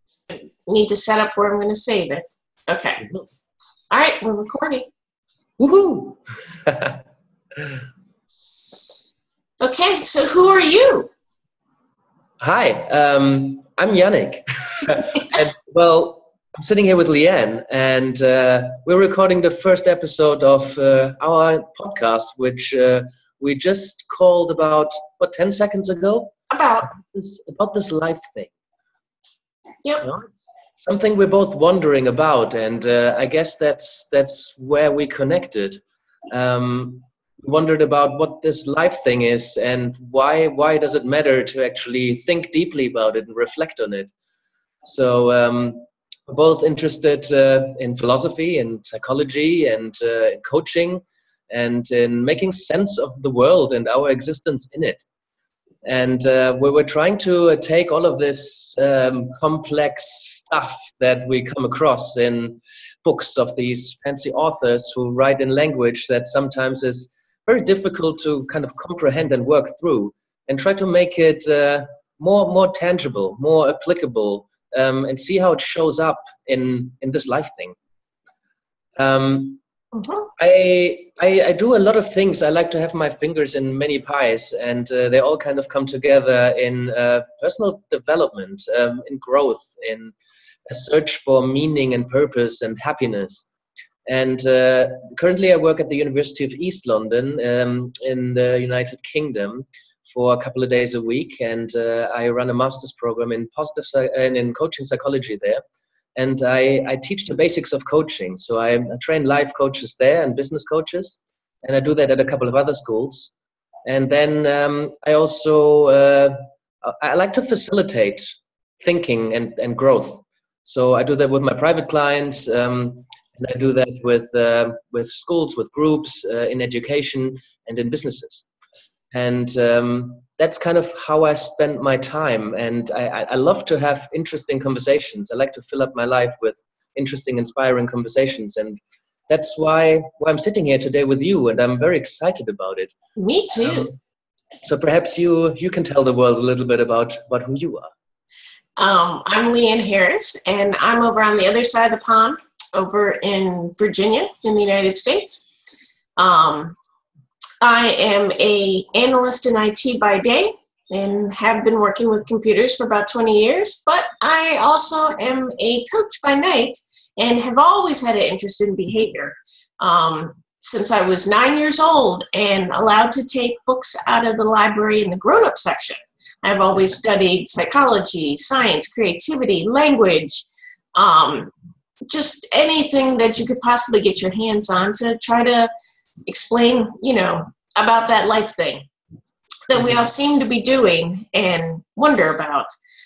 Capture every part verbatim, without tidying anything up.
need to set up where I'm going to save it. Okay. All right, we're recording. Woohoo! Okay, so who are you? Hi, um, I'm Yannick. and, well, I'm sitting here with Leanne, and uh, we're recording the first episode of uh, our podcast, which uh, we just called about, what, ten seconds ago? About. This, about this life thing. Yep. You know, it's something we're both wondering about, and uh, I guess that's that's where we connected. Um, we wondered about what this life thing is and why why does it matter to actually think deeply about it and reflect on it. So um, we're both interested uh, in philosophy and psychology and uh, in coaching and in making sense of the world and our existence in it. And uh, we were trying to uh, take all of this um, complex stuff that we come across in books of these fancy authors who write in language that sometimes is very difficult to kind of comprehend and work through, and try to make it uh, more more tangible, more applicable, um, and see how it shows up in in this life thing. Um, Mm-hmm. I, I I do a lot of things. I like to have my fingers in many pies, and uh, they all kind of come together in uh, personal development, um, in growth, in a search for meaning and purpose and happiness. And uh, currently I work at the University of East London um, in the United Kingdom for a couple of days a week, and uh, I run a master's program in positive psy- and in coaching psychology there. And I, I teach the basics of coaching. So I, I train life coaches there and business coaches. And I do that at a couple of other schools. And then um, I also, uh, I like to facilitate thinking and, and growth. So I do that with my private clients. Um, and I do that with, uh, with schools, with groups, uh, in education and in businesses. And um, that's kind of how I spend my time. And I, I love to have interesting conversations. I like to fill up my life with interesting, inspiring conversations. And that's why, why I'm sitting here today with you. And I'm very excited about it. Me too. Um, so perhaps you, you can tell the world a little bit about, about who you are. Um, I'm Leanne Harris, and I'm over on the other side of the pond, over in Virginia in the United States. Um, I am a analyst in I T by day and have been working with computers for about twenty years, but I also am a coach by night and have always had an interest in behavior. Um, since I was nine years old and allowed to take books out of the library in the grown-up section, I've always studied psychology, science, creativity, language, um, just anything that you could possibly get your hands on to try to explain, you know, about that life thing that we all seem to be doing and wonder about.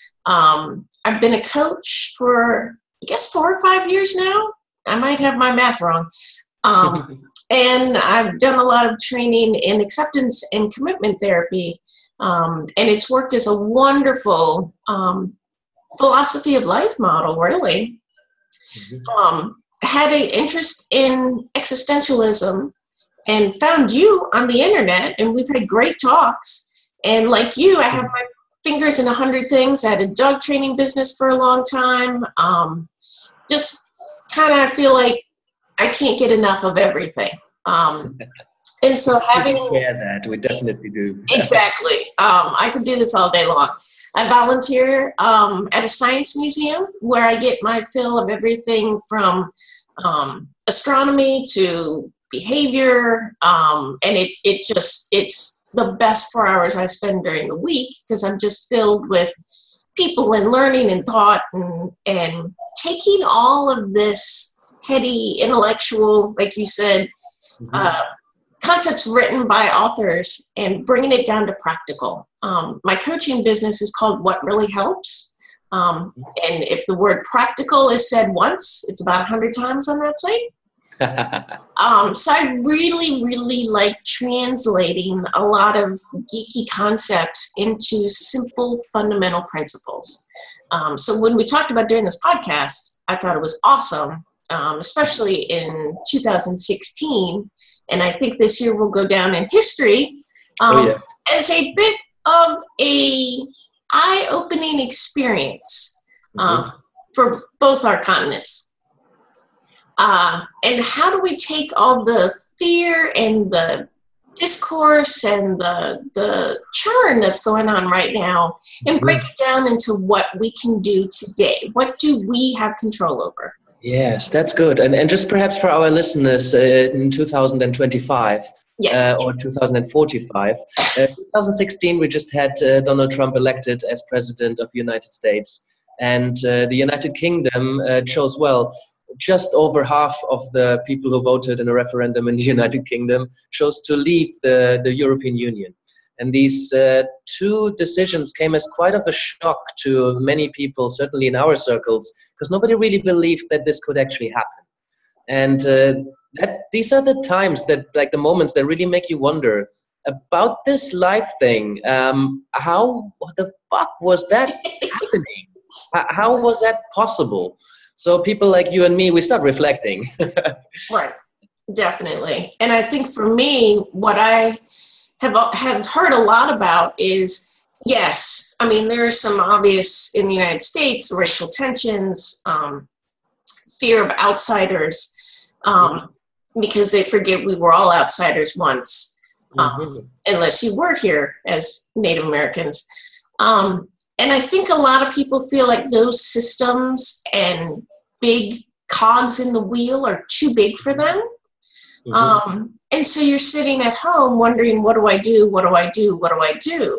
Um, I've been a coach for, I guess, four or five years now. I might have my math wrong. Um, and I've done a lot of training in acceptance and commitment therapy. Um, and it's worked as a wonderful um, philosophy of life model, really. Mm-hmm. Um, had an interest in existentialism and found you on the internet, and we've had great talks. And like you, I have my fingers in a hundred things. I had a dog training business for a long time. Um, just kind of feel like I can't get enough of everything. Um, and so having... We share that, we definitely do. Exactly. Um, I could do this all day long. I volunteer um, at a science museum where I get my fill of everything from um, astronomy to behavior, um, and it, it just, it's the best four hours I spend during the week because I'm just filled with people and learning and thought and, and taking all of this heady, intellectual, like you said, Mm-hmm. uh, concepts written by authors and bringing it down to practical. Um, my coaching business is called What Really Helps. Um, and if the word practical is said once, it's about a hundred times on that site. Um, so I really, really like translating a lot of geeky concepts into simple, fundamental principles. Um, so when we talked about doing this podcast, I thought it was awesome, um, especially in two thousand sixteen. And I think this year will go down in history um, oh, yeah. as a bit of a eye-opening experience. Mm-hmm. Um, for both our continents. Uh, and how do we take all the fear and the discourse and the the churn that's going on right now and break it down into what we can do today? What do we have control over? Yes, that's good. And and just perhaps for our listeners, uh, in two thousand twenty-five Yeah. uh, or two thousand forty-five, uh, twenty sixteen, we just had uh, Donald Trump elected as president of the United States. And uh, the United Kingdom uh, chose, well, just over half of the people who voted in a referendum in the United Kingdom chose to leave the, the European Union. And these uh, two decisions came as quite of a shock to many people, certainly in our circles, because nobody really believed that this could actually happen. And uh, that these are the times that, like the moments that really make you wonder about this life thing. Um, how, what the fuck was that happening? How was that possible? So people like you and me, we start reflecting. Right, definitely. And I think for me, what I have have heard a lot about is, yes, I mean, there's some obvious in the United States, racial tensions, um, fear of outsiders, um, because they forget we were all outsiders once, um, mm-hmm. unless you were here as Native Americans. Um, And I think a lot of people feel like those systems and big cogs in the wheel are too big for them. Mm-hmm. Um, and so you're sitting at home wondering, what do I do? What do I do? What do I do?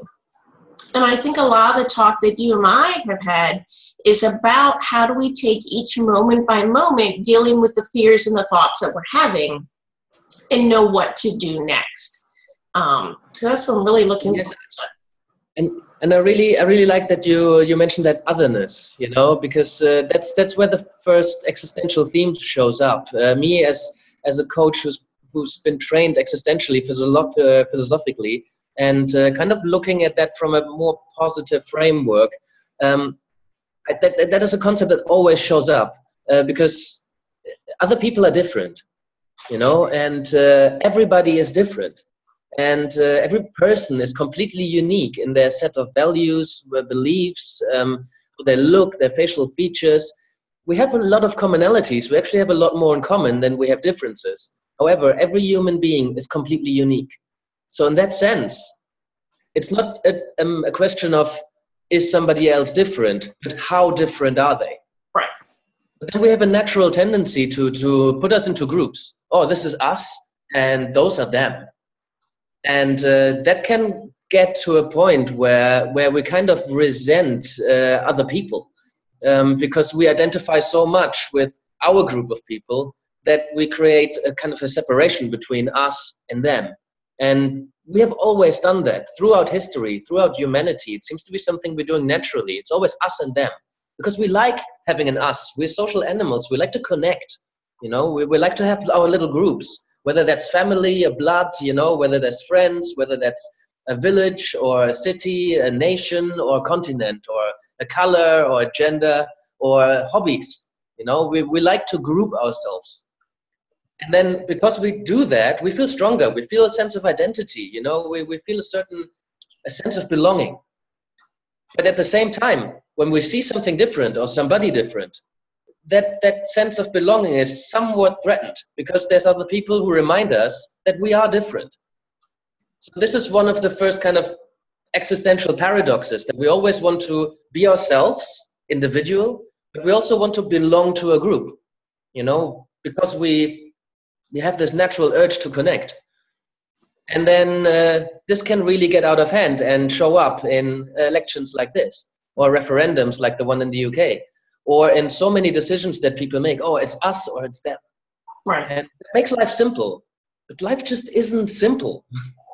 And I think a lot of the talk that you and I have had is about how do we take each moment by moment dealing with the fears and the thoughts that we're having and know what to do next. Um, so that's what I'm really looking yes. forward to. And And I really, I really like that you you mentioned that otherness, you know, because uh, that's that's where the first existential theme shows up. Uh, me as as a coach who's who's been trained existentially, physio- uh, philosophically, and uh, kind of looking at that from a more positive framework. Um, that that is a concept that always shows up uh, because other people are different, you know, and uh, everybody is different. And uh, every person is completely unique in their set of values, their beliefs, um, their look, their facial features. We have a lot of commonalities. We actually have a lot more in common than we have differences. However, every human being is completely unique. So in that sense, it's not a, um, a question of, is somebody else different, but how different are they? Right. But then we have a natural tendency to, to put us into groups. Oh, this is us, and those are them. And uh, that can get to a point where where we kind of resent uh, other people um, because we identify so much with our group of people that we create a kind of a separation between us and them. And we have always done that throughout history, throughout humanity. It seems to be something we're doing naturally. It's always us and them because we like having an us. We're social animals. We like to connect. You know, we, we like to have our little groups. Whether that's family, a blood, you know, whether that's friends, whether that's a village or a city, a nation or a continent or a color or a gender or hobbies, you know, we, we like to group ourselves. And then because we do that, we feel stronger. We feel a sense of identity, you know, we, we feel a certain a sense of belonging. But at the same time, when we see something different or somebody different, that that sense of belonging is somewhat threatened because there's other people who remind us that we are different. So this is one of the first kind of existential paradoxes, that we always want to be ourselves, individual, but we also want to belong to a group, you know, because we we have this natural urge to connect. And then uh, this can really get out of hand and show up in elections like this, or referendums like the one in the U K. Or in so many decisions that people make, oh, it's us or it's them. Right. And it makes life simple. But life just isn't simple.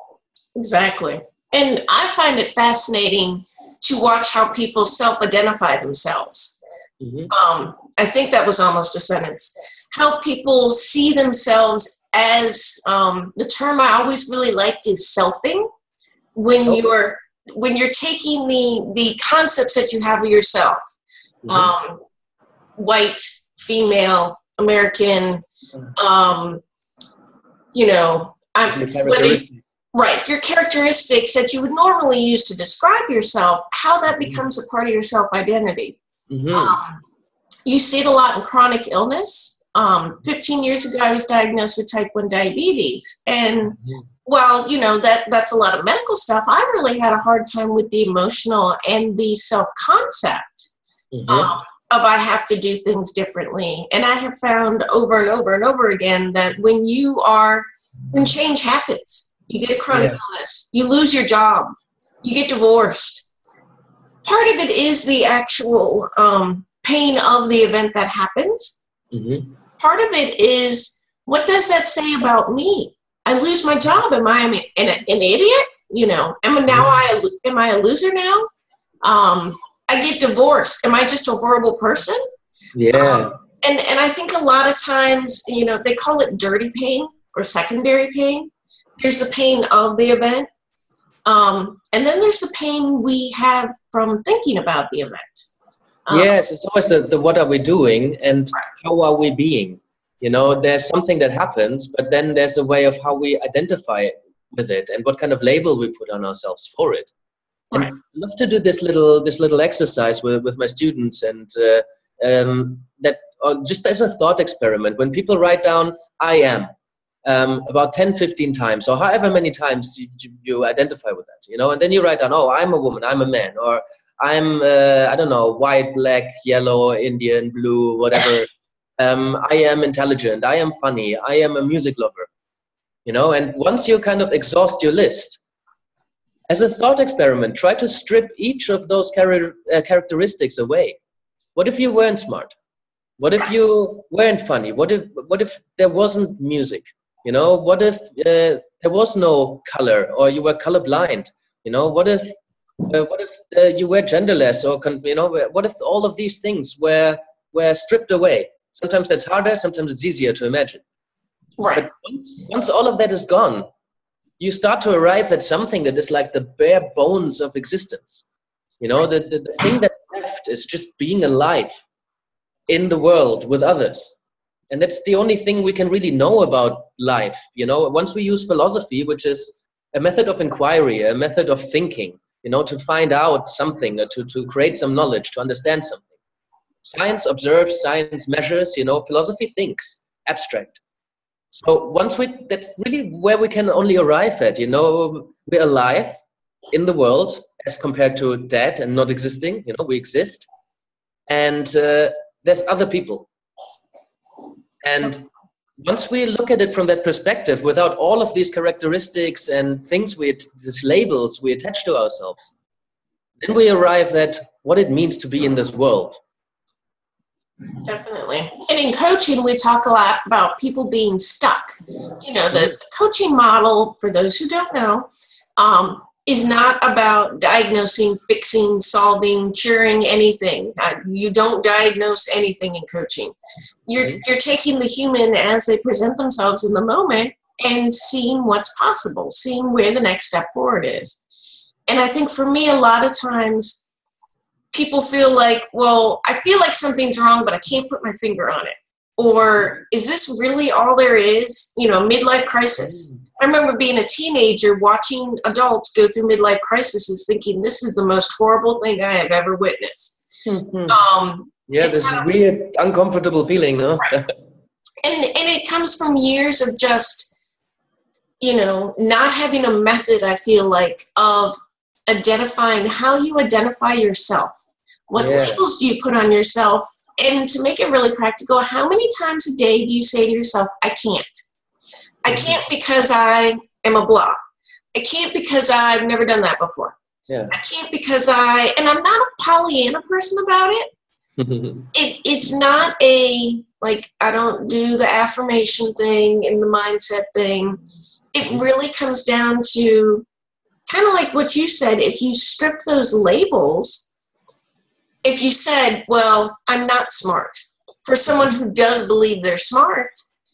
Exactly. And I find it fascinating to watch how people self-identify themselves. Mm-hmm. Um, I think that was almost a sentence. How people see themselves as, um, the term I always really liked is selfing. When oh. you're when you're taking the the concepts that you have of yourself. Mm-hmm. Um, white, female, American, um, you know, I'm, whether you, right, your characteristics that you would normally use to describe yourself, how that becomes a part of your self-identity. Mm-hmm. Um, You see it a lot in chronic illness. Um, fifteen years ago, I was diagnosed with type one diabetes. And well, you know, that, that's a lot of medical stuff. I really had a hard time with the emotional and the self-concept mm-hmm. um, of I have to do things differently. And I have found over and over and over again that when you are, when change happens, you get a chronic yeah. illness, you lose your job, you get divorced. Part of it is the actual um, pain of the event that happens. Mm-hmm. Part of it is, what does that say about me? I lose my job. Am I an, an, an idiot? You know, am I now I am I a loser now? Um, I get divorced. Am I just a horrible person? Yeah. Um, and and I think a lot of times, you know, they call it dirty pain or secondary pain. There's the pain of the event, um, and then there's the pain we have from thinking about the event. Um, yes, it's always the, the what are we doing and how are we being? You know, there's something that happens, but then there's a way of how we identify with it and what kind of label we put on ourselves for it. And right. I love to do this little this little exercise with, with my students, and uh, um, that uh, just as a thought experiment, when people write down I am um, about ten, fifteen times, or however many times you, you identify with that, you know, and then you write down, oh, I'm a woman, I'm a man, or I'm, uh, I don't know, white, black, yellow, Indian, blue, whatever. Um, I am intelligent, I am funny, I am a music lover, you know, and once you kind of exhaust your list, as a thought experiment, try to strip each of those char- uh, characteristics away. What if you weren't smart? What if you weren't funny? What if, what if there wasn't music? You know, what if uh, there was no color, or you were colorblind? You know, what if, uh, what if uh, you were genderless, or, con- you know, what if all of these things were, were stripped away? Sometimes that's harder, sometimes it's easier to imagine. Right. But once, once all of that is gone, you start to arrive at something that is like the bare bones of existence. You know, the, the, the thing that's left is just being alive in the world with others. And that's the only thing we can really know about life. You know, once we use philosophy, which is a method of inquiry, a method of thinking, you know, to find out something, or to, to create some knowledge, to understand something. Science observes, science measures, you know, philosophy thinks, abstract. So once we, that's really where we can only arrive at, you know, we're alive in the world as compared to dead and not existing, you know, we exist. And uh, there's other people. And once we look at it from that perspective, without all of these characteristics and things, we, these labels we attach to ourselves, then we arrive at what it means to be in this world. Definitely. And in coaching, we talk a lot about people being stuck. You know, the, the coaching model, for those who don't know, um, is not about diagnosing, fixing, solving, curing anything. Uh, you don't diagnose anything in coaching. You're, you're taking the human as they present themselves in the moment and seeing what's possible, seeing where the next step forward is. And I think for me, a lot of times, people feel like, well, I feel like something's wrong, but I can't put my finger on it. Or is this really all there is? You know, midlife crisis. I remember being a teenager watching adults go through midlife crises thinking this is the most horrible thing I have ever witnessed. Mm-hmm. Um, yeah, this kind of weird, uncomfortable feeling, no? Right. And, and it comes from years of just, you know, not having a method, I feel like, of identifying how you identify yourself. What yeah. labels do you put on yourself? And to make it really practical, how many times a day do you say to yourself, I can't? I can't because I am a blah. I can't because I've never done that before. Yeah. I can't because I, and I'm not a Pollyanna person about it. it. It's not a, like, I don't do the affirmation thing and the mindset thing. It really comes down to kind of like what you said. If you strip those labels, if you said, well, I'm not smart, for someone who does believe they're smart,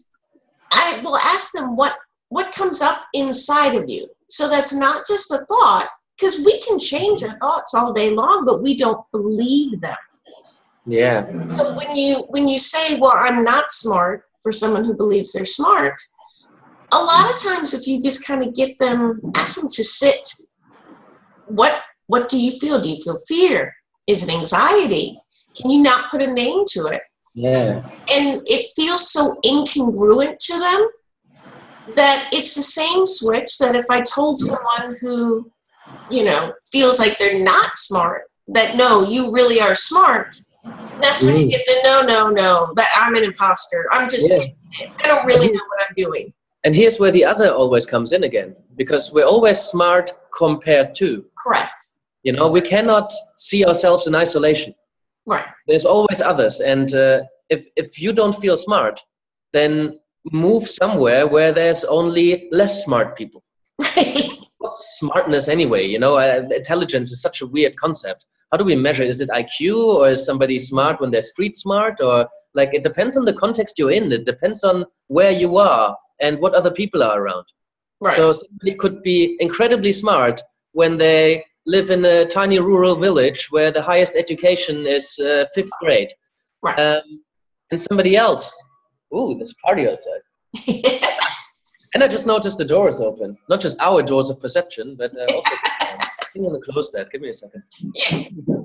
I will ask them what, what comes up inside of you. So that's not just a thought, because we can change our thoughts all day long, but we don't believe them. Yeah. So when you, when you say, well, I'm not smart, for someone who believes they're smart, a lot of times if you just kind of get them, ask them to sit, what, what do you feel? Do you feel fear? Is it anxiety? Can you not put a name to it? Yeah. And it feels so incongruent to them that it's the same switch that if I told someone who, you know, feels like they're not smart, that no, you really are smart, that's when you get the no, no, no, that I'm an imposter. I'm just, Yeah. I don't really know what I'm doing. And here's where the other always comes in again, because we're always smart compared to. Correct. You know, we cannot see ourselves in isolation. Right. There's always others. And uh, if, if you don't feel smart, then move somewhere where there's only less smart people. What's smartness anyway? You know, uh, intelligence is such a weird concept. How do we measure? Is it I Q, or is somebody smart when they're street smart? Or like, it depends on the context you're in. It depends on where you are and what other people are around. Right. So somebody could be incredibly smart when they live in a tiny rural village where the highest education is uh, fifth grade. Right. Um, and somebody else, ooh, there's a party outside. And I just noticed the door is open. Not just our doors of perception, but uh, also, um, I want to close that. Give me a second. Yeah.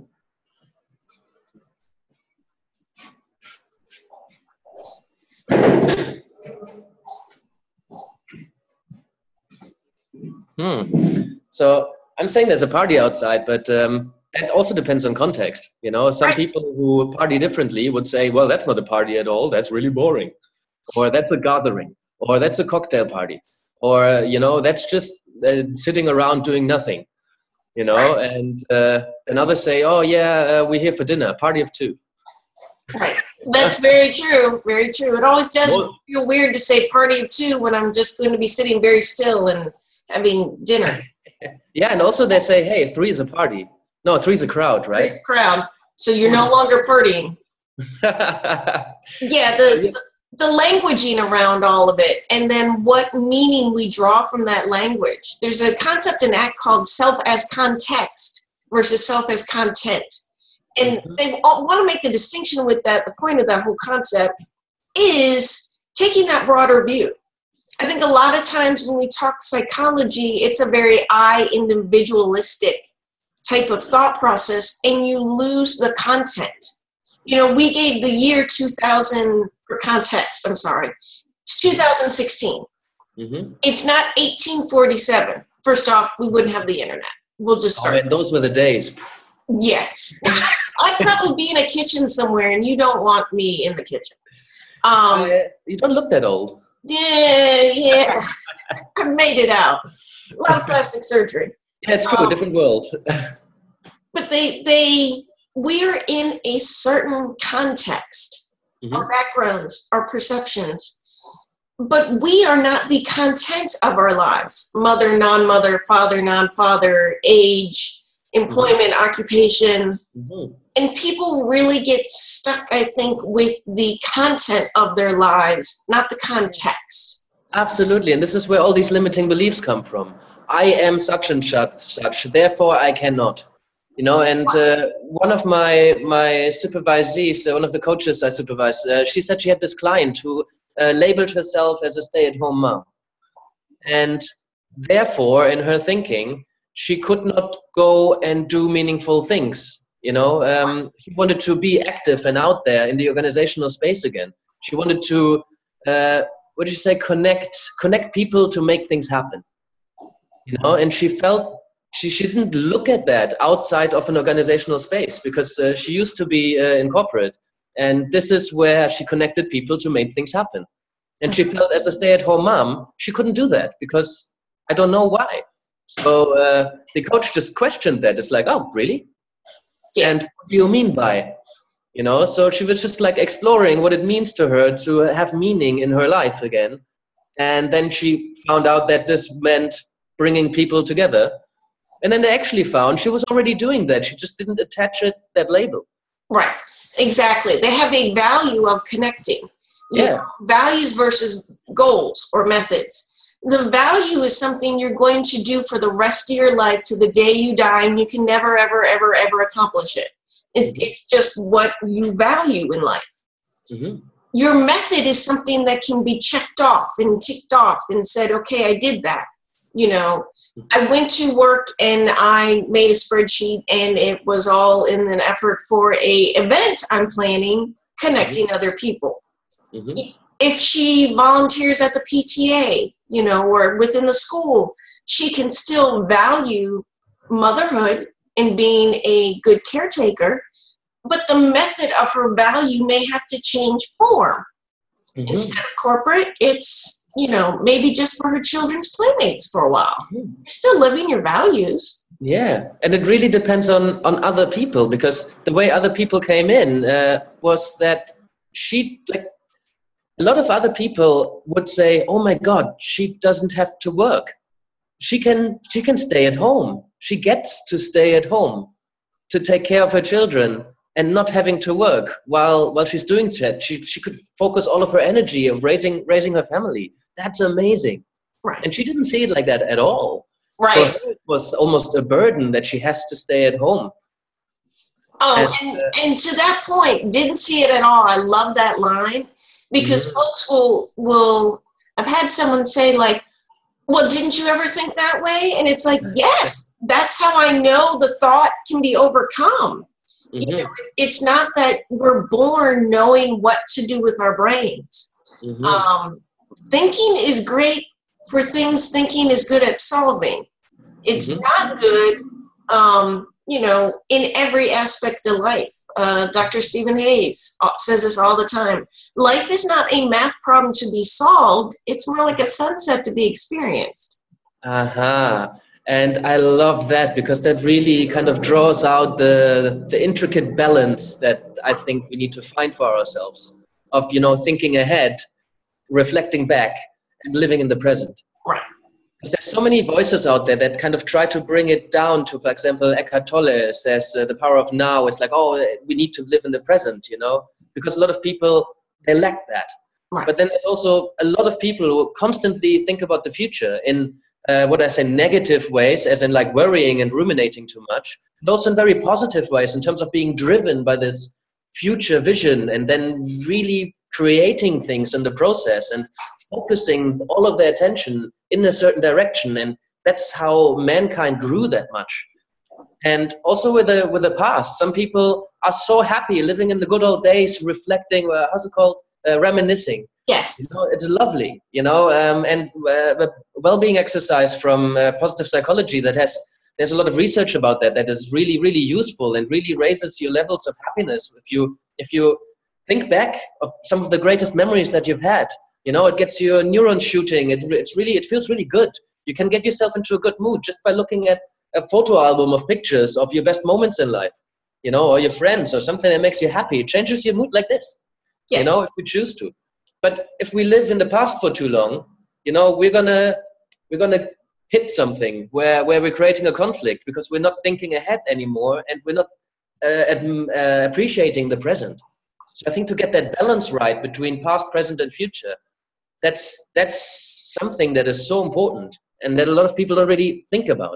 Hmm. So I'm saying there's a party outside, but um, that also depends on context. You know, some Right. people who party differently would say, well, that's not a party at all. That's really boring. Or that's a gathering. Or that's a cocktail party. Or, uh, you know, that's just uh, sitting around doing nothing. You know, Right. and uh, and others say, oh, yeah, uh, we're here for dinner, party of two. Right. That's very true. Very true. It always does Well- feel weird to say party of two when I'm just going to be sitting very still and having dinner. Yeah, and also they say, hey, three is a party. No, three is a crowd, right? There's a crowd, so you're no longer partying. Yeah, the the languaging around all of it, and then what meaning we draw from that language. There's a concept in A C T called self as context versus self as content. And Mhm. they all want to make the distinction with that. The point of that whole concept is taking that broader view. I think a lot of times when we talk psychology, it's a very I individualistic type of thought process, and you lose the content. You know, we gave the year two thousand for context. I'm sorry. It's two thousand sixteen. Mm-hmm. It's not eighteen forty-seven. First off, we wouldn't have the internet. We'll just Oh, start. man, those were the days. Yeah. I'd probably be in a kitchen somewhere, and you don't want me in the kitchen. Um, Uh, you don't look that old. yeah, yeah. I made it out. A lot of plastic surgery. Yeah, it's true, Um, different world. But they, they, we're in a certain context, Mhm. our backgrounds, our perceptions, but we are not the content of our lives. Mother, non-mother, father, non-father, age, employment, occupation. Mhm. And people really get stuck, I think, with the content of their lives, not the context. Absolutely, and this is where all these limiting beliefs come from. I am such and such, such, therefore I cannot. You know, and uh, one of my my supervisees, uh, one of the coaches I supervise, uh, she said she had this client who uh, labeled herself as a stay-at-home mom, and therefore, in her thinking, she could not go and do meaningful things. You know, um, she wanted to be active and out there in the organizational space again. She wanted to, uh, what did you say, connect connect people to make things happen. You know, and she felt. She, she didn't look at that outside of an organizational space because uh, she used to be uh, in corporate. And this is where she connected people to make things happen. And she felt as a stay-at-home mom, she couldn't do that because I don't know why. So uh, the coach just questioned that. It's like, oh, really? Yeah. And what do you mean by? You know, so she was just like exploring what it means to her to have meaning in her life again. And then she found out that this meant bringing people together. And then they actually found she was already doing that. She just didn't attach it, that label. Right, exactly. They have a value of connecting. You Yeah. know, values versus goals or methods. The value is something you're going to do for the rest of your life to the day you die, and you can never, ever, ever, ever accomplish it. it Mhm. It's just what you value in life. Mm-hmm. Your method is something that can be checked off and ticked off and said, okay, I did that. You know, I went to work and I made a spreadsheet, and it was all in an effort for a event I'm planning, connecting mm-hmm. other people. Mm-hmm. If she volunteers at the P T A, you know, or within the school, she can still value motherhood and being a good caretaker, but the method of her value may have to change form. Mm-hmm. Instead of corporate, it's, you know, maybe just for her children's playmates for a while. Mm-hmm. You're still living your values. Yeah, and it really depends on, on other people, because the way other people came in uh, was that she, like, a lot of other people would say, oh my God, she doesn't have to work. She can, she can stay at home. She gets to stay at home to take care of her children and not having to work while, while she's doing that. She, she could focus all of her energy of raising, raising her family. That's amazing. Right. And she didn't see it like that at all. Right. For her, it was almost a burden that she has to stay at home. Oh, and, and, uh, and to that point, didn't see it at all. I love that line, because mm-hmm. folks will, will, I've had someone say, like, well, didn't you ever think that way? And it's like, yes, that's how I know the thought can be overcome. Mm-hmm. You know, it's not that we're born knowing what to do with our brains. Mm-hmm. Um, thinking is great for things thinking is good at solving. It's mm-hmm. not good, um, you know, in every aspect of life. Uh, Doctor Stephen Hayes says this all the time. Life is not a math problem to be solved. It's more like a sunset to be experienced. Uh-huh. And I love that, because that really kind of draws out the, the intricate balance that I think we need to find for ourselves of, you know, thinking ahead, reflecting back, and living in the present. Right. Because there's so many voices out there that kind of try to bring it down to, for example, Eckhart Tolle says uh, the power of now is like, oh, we need to live in the present, you know, because a lot of people, they lack that. Right. But then there's also a lot of people who constantly think about the future in uh, what I say negative ways, as in like worrying and ruminating too much, but also in very positive ways in terms of being driven by this future vision and then really creating things in the process and focusing all of their attention in a certain direction. And that's how mankind grew that much. And also with the with the past, some people are so happy living in the good old days, reflecting, uh, how's it called, uh, reminiscing. Yes. You know, it's lovely, you know, um, and uh, well-being exercise from uh, positive psychology that has, there's a lot of research about that, that is really, really useful and really raises your levels of happiness. If you, if you think back of some of the greatest memories that you've had, you know, it gets your neurons shooting. It, it's really, it feels really good. You can get yourself into a good mood just by looking at a photo album of pictures of your best moments in life, you know, or your friends or something that makes you happy. It changes your mood like this, yes. You know, if we choose to. But if we live in the past for too long, you know, we're gonna we're gonna hit something where where we're creating a conflict because we're not thinking ahead anymore and we're not uh, uh, appreciating the present. So I think to get that balance right between past, present, and future, that's that's something that is so important and that a lot of people don't really think about.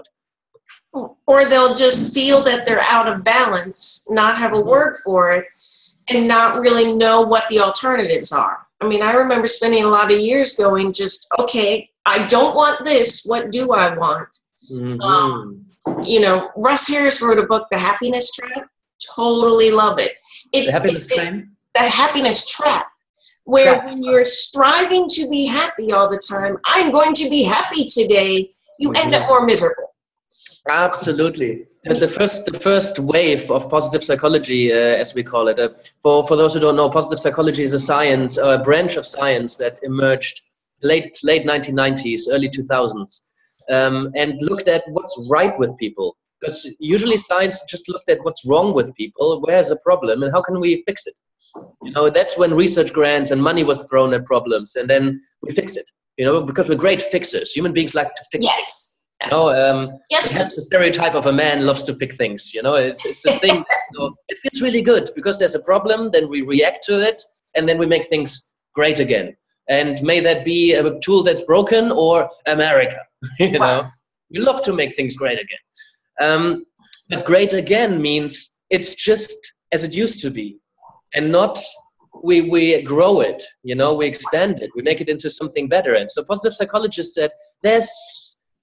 Or they'll just feel that they're out of balance, not have a word for it, and not really know what the alternatives are. I mean, I remember spending a lot of years going just, okay, I don't want this. What do I want? Mm-hmm. Um, you know, Russ Harris wrote a book, The Happiness Trap. Totally love it. it the Happiness it, Trap? It, the Happiness Trap, where Trap. When you're striving to be happy all the time, I'm going to be happy today, you mm-hmm. end up more miserable. Absolutely. And the first, the first wave of positive psychology, uh, as we call it, uh, for, for those who don't know, positive psychology is a science, uh, a branch of science that emerged late late nineteen nineties, early two thousands, um, and looked at what's right with people. Because usually science just looked at what's wrong with people, where's the problem, and how can we fix it? You know, that's when research grants and money was thrown at problems, and then we fix it. You know, because we're great fixers. Human beings like to fix yes. things. You know, um, yes. the stereotype of a man loves to pick things. You know, it's it's the thing. You know, it feels really good because there's a problem, then we react to it, and then we make things great again. And may that be a tool that's broken or America. You wow. know, we love to make things great again. Um, but great again means it's just as it used to be, and not we we grow it. You know, we expand it, we make it into something better. And so, positive psychologists said there's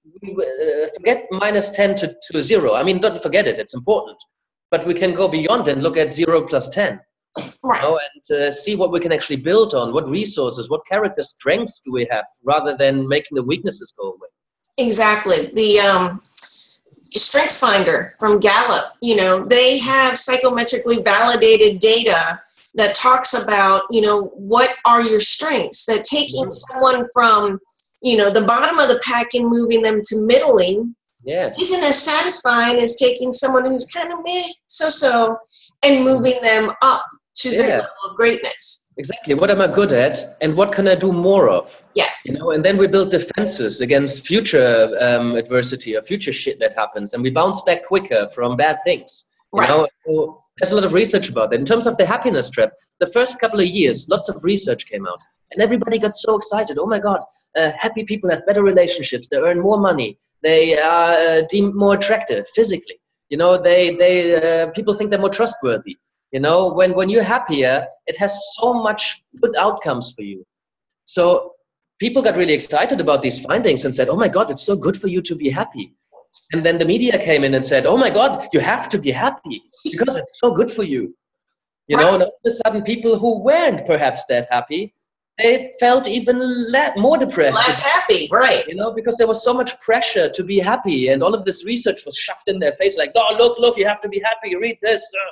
we, uh, forget minus ten to, to zero. I mean, don't forget it, it's important. But we can go beyond and look at zero plus ten. Right. You know, and uh, see what we can actually build on, what resources, what character strengths do we have, rather than making the weaknesses go away. Exactly. The um, Strengths Finder from Gallup, you know, they have psychometrically validated data that talks about, you know, what are your strengths, that taking mm-hmm. someone from, you know, the bottom of the pack and moving them to middling yes. isn't as satisfying as taking someone who's kind of meh, so-so, and moving them up to yeah. their level of greatness. Exactly. What am I good at, and what can I do more of? Yes. You know, and then we build defenses against future um, adversity or future shit that happens, and we bounce back quicker from bad things. You right. know, so there's a lot of research about that. In terms of the happiness trap, the first couple of years, lots of research came out, and everybody got so excited. Oh my God, uh, happy people have better relationships. They earn more money. They are uh, deemed more attractive physically. You know, they they uh, people think they're more trustworthy. You know, when, when you're happier, it has so much good outcomes for you. So people got really excited about these findings and said, oh my God, it's so good for you to be happy. And then the media came in and said, oh my God, you have to be happy because it's so good for you. You know, and all of a sudden people who weren't perhaps that happy, they felt even le- more depressed. Less happy, right. You know, because there was so much pressure to be happy, and all of this research was shoved in their face like, oh, look, look, you have to be happy, read this. Uh,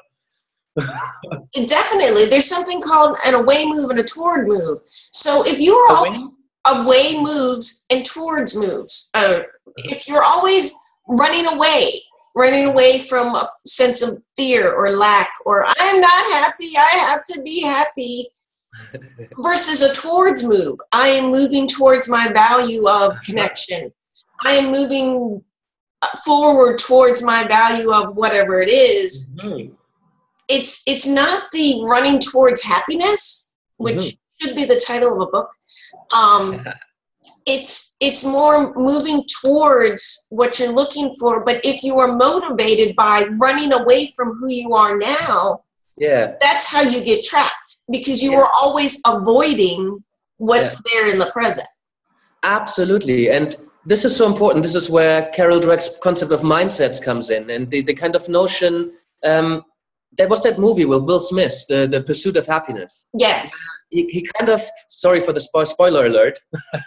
Definitely. There's something called an away move and a toward move. So if you're always away moves and towards moves, uh, if you're always running away, running away from a sense of fear or lack, or I'm not happy, I have to be happy, versus a towards move, I am moving towards my value of connection. I am moving forward towards my value of whatever it is. Mm-hmm. It's it's not the running towards happiness, which mm-hmm. should be the title of a book. Um, it's it's more moving towards what you're looking for. But if you are motivated by running away from who you are now, yeah, that's how you get trapped, because you yeah. are always avoiding what's yeah. there in the present. Absolutely, and this is so important. This is where Carol Dweck's concept of mindsets comes in, and the, the kind of notion. Um, There was that movie with Will Smith, the, the Pursuit of Happiness. Yes. He, he kind of, sorry for the spo- spoiler alert.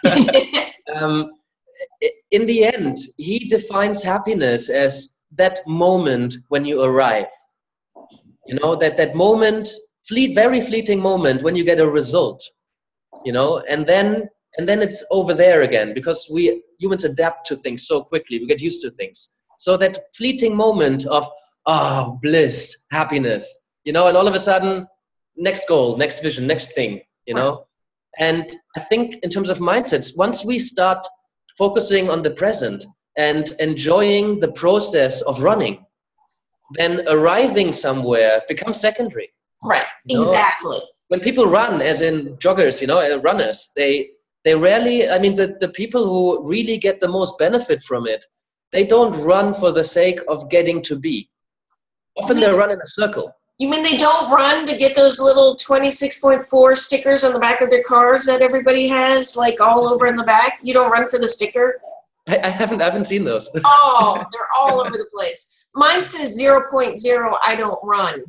um, in the end, he defines happiness as that moment when you arrive. You know, that, that moment, fleet, very fleeting moment when you get a result. You know, and then and then it's over there again, because we humans adapt to things so quickly. We get used to things. So that fleeting moment of, oh, bliss, happiness, you know, and all of a sudden, next goal, next vision, next thing, you know. And I think in terms of mindsets, once we start focusing on the present and enjoying the process of running, then arriving somewhere becomes secondary. Right, you know? Exactly. When people run, as in joggers, you know, runners, they they rarely, I mean, the, the people who really get the most benefit from it, they don't run for the sake of getting to be. Often they run in a circle. You mean they don't run to get those little twenty-six point four stickers on the back of their cars that everybody has, like all over in the back? You don't run for the sticker? I, I haven't I haven't seen those. Oh, they're all over the place. Mine says zero point zero, I don't run.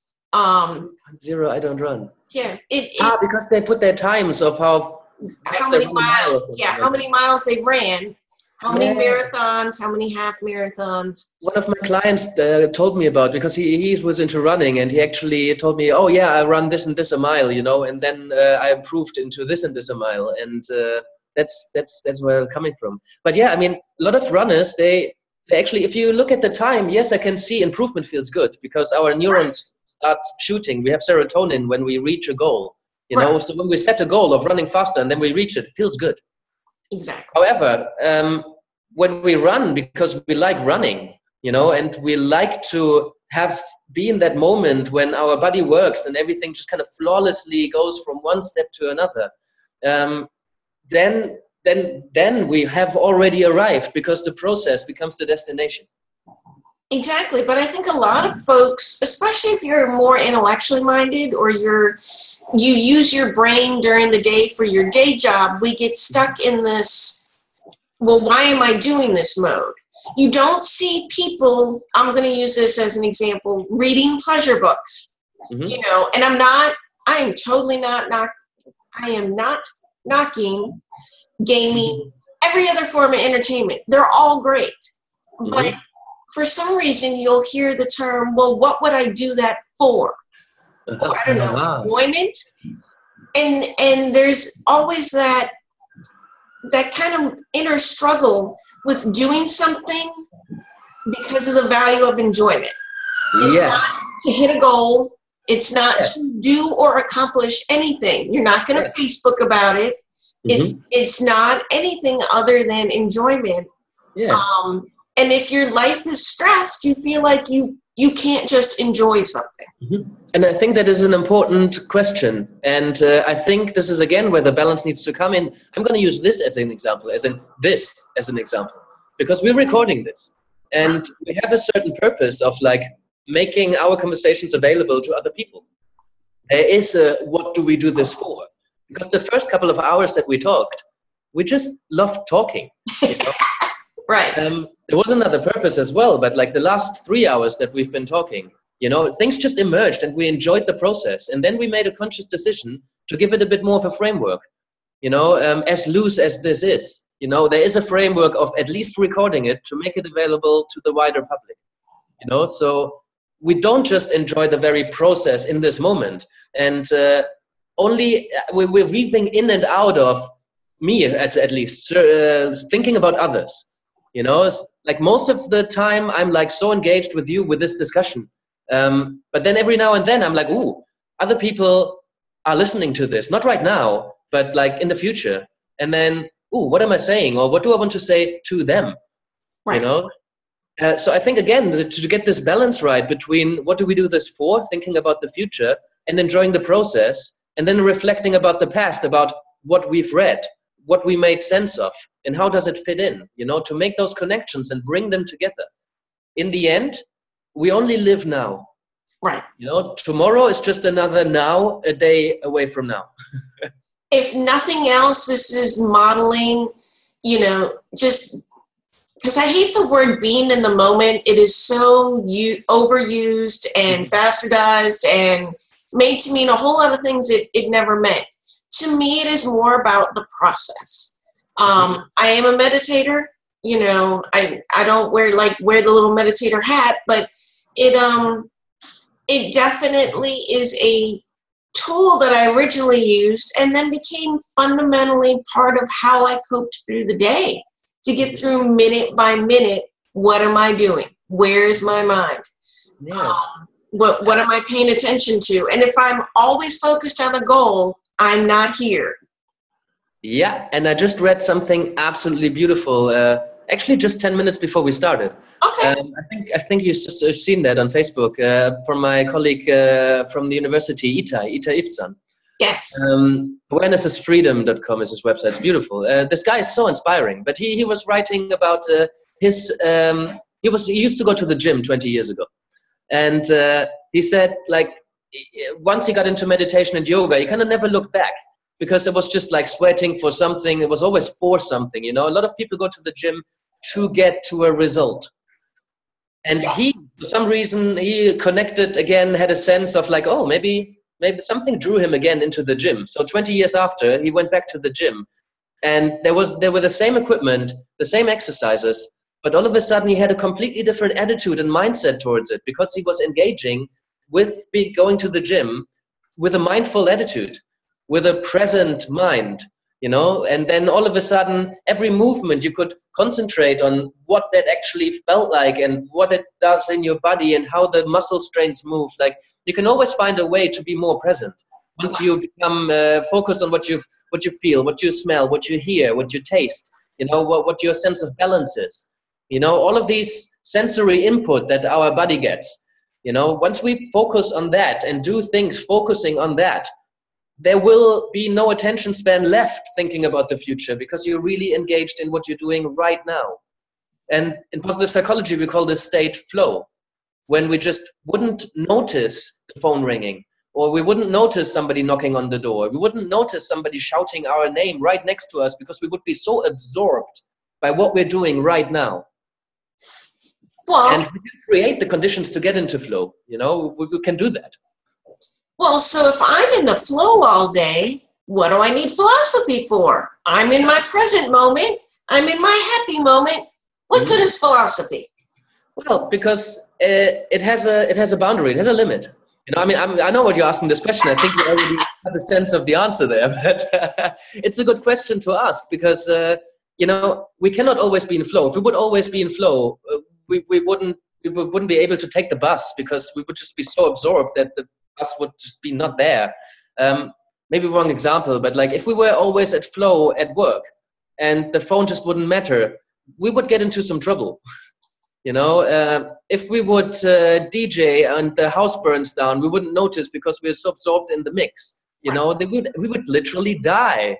Um, zero, I don't run. Yeah. It, it, ah, because they put their times of how... How many miles, yeah, how many miles they ran. How many yeah. marathons, how many half marathons? One of my clients uh, told me about, because he, he was into running, and he actually told me, oh yeah, I run this and this a mile, you know, and then uh, I improved into this and this a mile. And uh, that's that's that's where I'm coming from. But yeah, I mean, a lot of runners, they, they actually, if you look at the time, yes, I can see improvement feels good, because our neurons start shooting. We have serotonin when we reach a goal, you know, right. So when we set a goal of running faster and then we reach it, it feels good. Exactly. However, um, when we run because we like running, you know, and we like to have be in that moment when our body works and everything just kind of flawlessly goes from one step to another, um, then then then we have already arrived, because the process becomes the destination. Exactly, but I think a lot of folks, especially if you're more intellectually minded or you're you use your brain during the day for your day job, we get stuck in this well, why am I doing this mode? You don't see people, I'm going to use this as an example, reading pleasure books, mm-hmm. you know, and I'm not, I am totally not, not, I am not knocking gaming, every other form of entertainment. They're all great. Mm-hmm. But for some reason, you'll hear the term, well, what would I do that for? Or, I don't know, wow. enjoyment. And, and there's always that, that kind of inner struggle with doing something because of the value of enjoyment. It's yes. not to hit a goal. It's not yes. to do or accomplish anything. You're not going to yes. Facebook about it. Mm-hmm. It's it's not anything other than enjoyment. Yes. Um, and if your life is stressed, you feel like you you can't just enjoy something. Mm-hmm. And I think that is an important question. And uh, I think this is, again, where the balance needs to come in. I'm going to use this as an example, as in this as an example, because we're recording this. And we have a certain purpose of like making our conversations available to other people. There is a, what do we do this for? Because the first couple of hours that we talked, we just loved talking. You know? Right. Um, there was another purpose as well, but like the last three hours that we've been talking, you know, things just emerged and we enjoyed the process. And then we made a conscious decision to give it a bit more of a framework, you know, um, as loose as this is. You know, there is a framework of at least recording it to make it available to the wider public, you know, so we don't just enjoy the very process in this moment. And uh, only we're weaving in and out of me, at, at least, uh, thinking about others. You know, it's like most of the time I'm like so engaged with you with this discussion. Um, but then every now and then I'm like, ooh, other people are listening to this, not right now, but like in the future. And then, ooh, what am I saying? Or what do I want to say to them? Right. You know? Uh, so I think, again, to, to get this balance right between what do we do this for, thinking about the future and enjoying the process, and then reflecting about the past, about what we've read, what we made sense of, and how does it fit in, you know, to make those connections and bring them together. In the end, we only live now. Right. You know, tomorrow is just another now, a day away from now. If nothing else, this is modeling, you know, just because I hate the word being in the moment. It is so u- overused and bastardized and made to mean a whole lot of things it, it never meant. To me, it is more about the process. Um, I am a meditator. You know, I I don't wear like wear the little meditator hat, but it um it definitely is a tool that I originally used and then became fundamentally part of how I coped through the day to get through minute by minute. What am I doing? Where is my mind? Yes. Um, what what am I paying attention to? And if I'm always focused on a goal, I'm not here. Yeah, and I just read something absolutely beautiful. Uh, actually, just ten minutes before we started. Okay. Um, I think I think you've seen that on Facebook uh, from my colleague uh, from the university, Itai, Itai Iftzan. Yes. Um, awareness is freedom dot com is his website. It's beautiful. Uh, this guy is so inspiring. But he, he was writing about uh, his. Um, he was he used to go to the gym twenty years ago, and uh, he said like once he got into meditation and yoga, he kind of never looked back. Because it was just like sweating for something. It was always for something, you know. A lot of people go to the gym to get to a result. And yes. he, for some reason, he connected again, had a sense of like, oh, maybe maybe something drew him again into the gym. So twenty years after, he went back to the gym. And there was there were the same equipment, the same exercises, but all of a sudden he had a completely different attitude and mindset towards it because he was engaging with be, going to the gym with a mindful attitude, with a present mind, you know, and then all of a sudden, every movement you could concentrate on what that actually felt like and what it does in your body and how the muscle strains move. Like you can always find a way to be more present once you become uh, focused on what you what you feel, what you smell, what you hear, what you taste, you know, what, what your sense of balance is. You know, all of these sensory input that our body gets, you know, once we focus on that and do things focusing on that, there will be no attention span left thinking about the future because you're really engaged in what you're doing right now. And in positive psychology, we call this state flow, when we just wouldn't notice the phone ringing, or we wouldn't notice somebody knocking on the door. We wouldn't notice somebody shouting our name right next to us because we would be so absorbed by what we're doing right now. Well, and we can create the conditions to get into flow. You know, we, we can do that. Well, so if I'm in the flow all day, what do I need philosophy for? I'm in my present moment. I'm in my happy moment. What good is philosophy? Well, because uh, it has a it has a boundary. It has a limit. You know, I mean, I'm, I know what you're asking this question. I think you already have a sense of the answer there, but uh, it's a good question to ask because uh, you know, we cannot always be in flow. If we would always be in flow, uh, we we wouldn't we wouldn't be able to take the bus because we would just be so absorbed that the bus would just be not there. Um, maybe wrong example, but like if we were always at flow at work and the phone just wouldn't matter, we would get into some trouble. You know, uh, if we would uh, D J and the house burns down, we wouldn't notice because we're so absorbed in the mix. You know, they would we would literally die.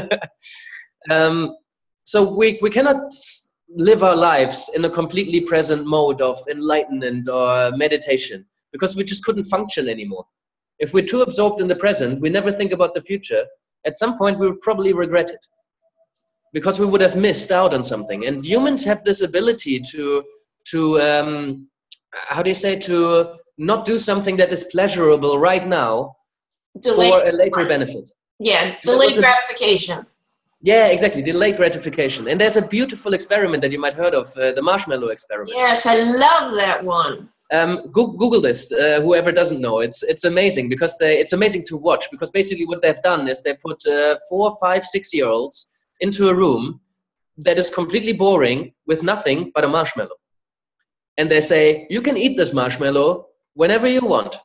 um, so we we cannot live our lives in a completely present mode of enlightenment or meditation because we just couldn't function anymore. If we're too absorbed in the present, we never think about the future. At some point, we would probably regret it because we would have missed out on something. And humans have this ability to to um, how do you say, to not do something that is pleasurable right now Delayed, for a later benefit. Yeah, delayed gratification. A, yeah, exactly, delayed gratification. And there's a beautiful experiment that you might heard of, uh, the marshmallow experiment. Yes, I love that one. Um, go, Google this, uh, whoever doesn't know. It's it's amazing because they, it's amazing to watch because basically what they've done is they put uh, four, five, six-year-olds into a room that is completely boring with nothing but a marshmallow. And they say, you can eat this marshmallow whenever you want.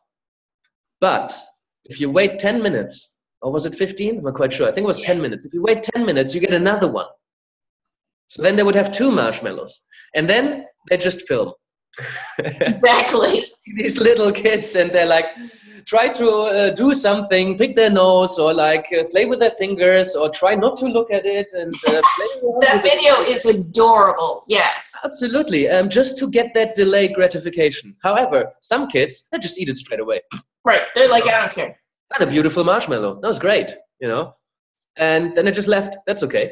But if you wait ten minutes, or was it fifteen? I'm not quite sure. I think it was ten minutes. If you wait ten minutes, you get another one. So then they would have two marshmallows. And then they just film. Exactly. These little kids, and they're like, try to uh, do something, pick their nose, or like uh, play with their fingers, or try not to look at it. And uh, play that video is adorable. Yes, absolutely. Um, just to get that delayed gratification. However, some kids, they just eat it straight away. Right. They're like, I don't care. And a beautiful marshmallow. That was great, you know. And then it just left. That's okay.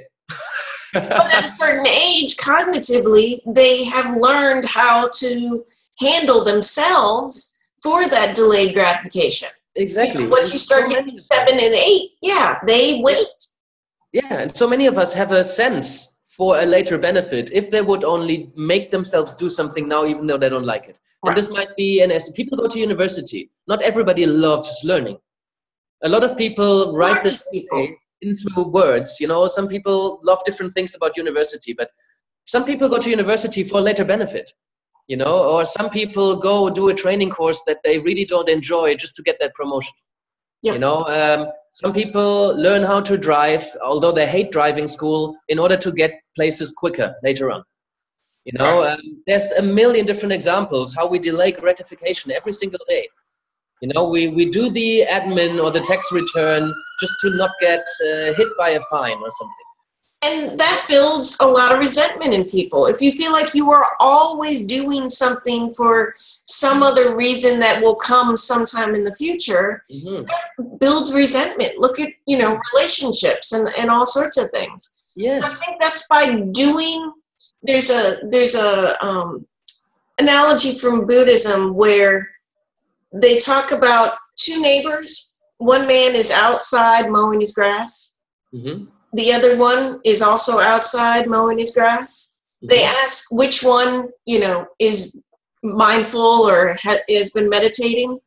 But at a certain age, cognitively, they have learned how to handle themselves for that delayed gratification. Exactly. You know, once you start getting seven and eight, yeah, they wait. Yeah, and so many of us have a sense for a later benefit if they would only make themselves do something now, even though they don't like it. Right. And this might be an essence. People go to university. Not everybody loves learning. A lot of people write this into words. You know, some people love different things about university, but some people go to university for a later benefit. You know, or some people go do a training course that they really don't enjoy just to get that promotion. Yep. You know, um, some people learn how to drive, although they hate driving school, in order to get places quicker later on. You know, um, there's a million different examples how we delay gratification every single day. You know, we, we do the admin or the tax return just to not get uh, hit by a fine or something. And that builds a lot of resentment in people. If you feel like you are always doing something for some other reason that will come sometime in the future, mm-hmm. that builds resentment. Look at, you know, relationships and, and all sorts of things. Yes. So I think that's by doing, there's a, there's a um, analogy from Buddhism where they talk about two neighbors. One man is outside mowing his grass. Mm-hmm. The other one is also outside mowing his grass. Mm-hmm. They ask which one, you know, is mindful or ha- has been meditating.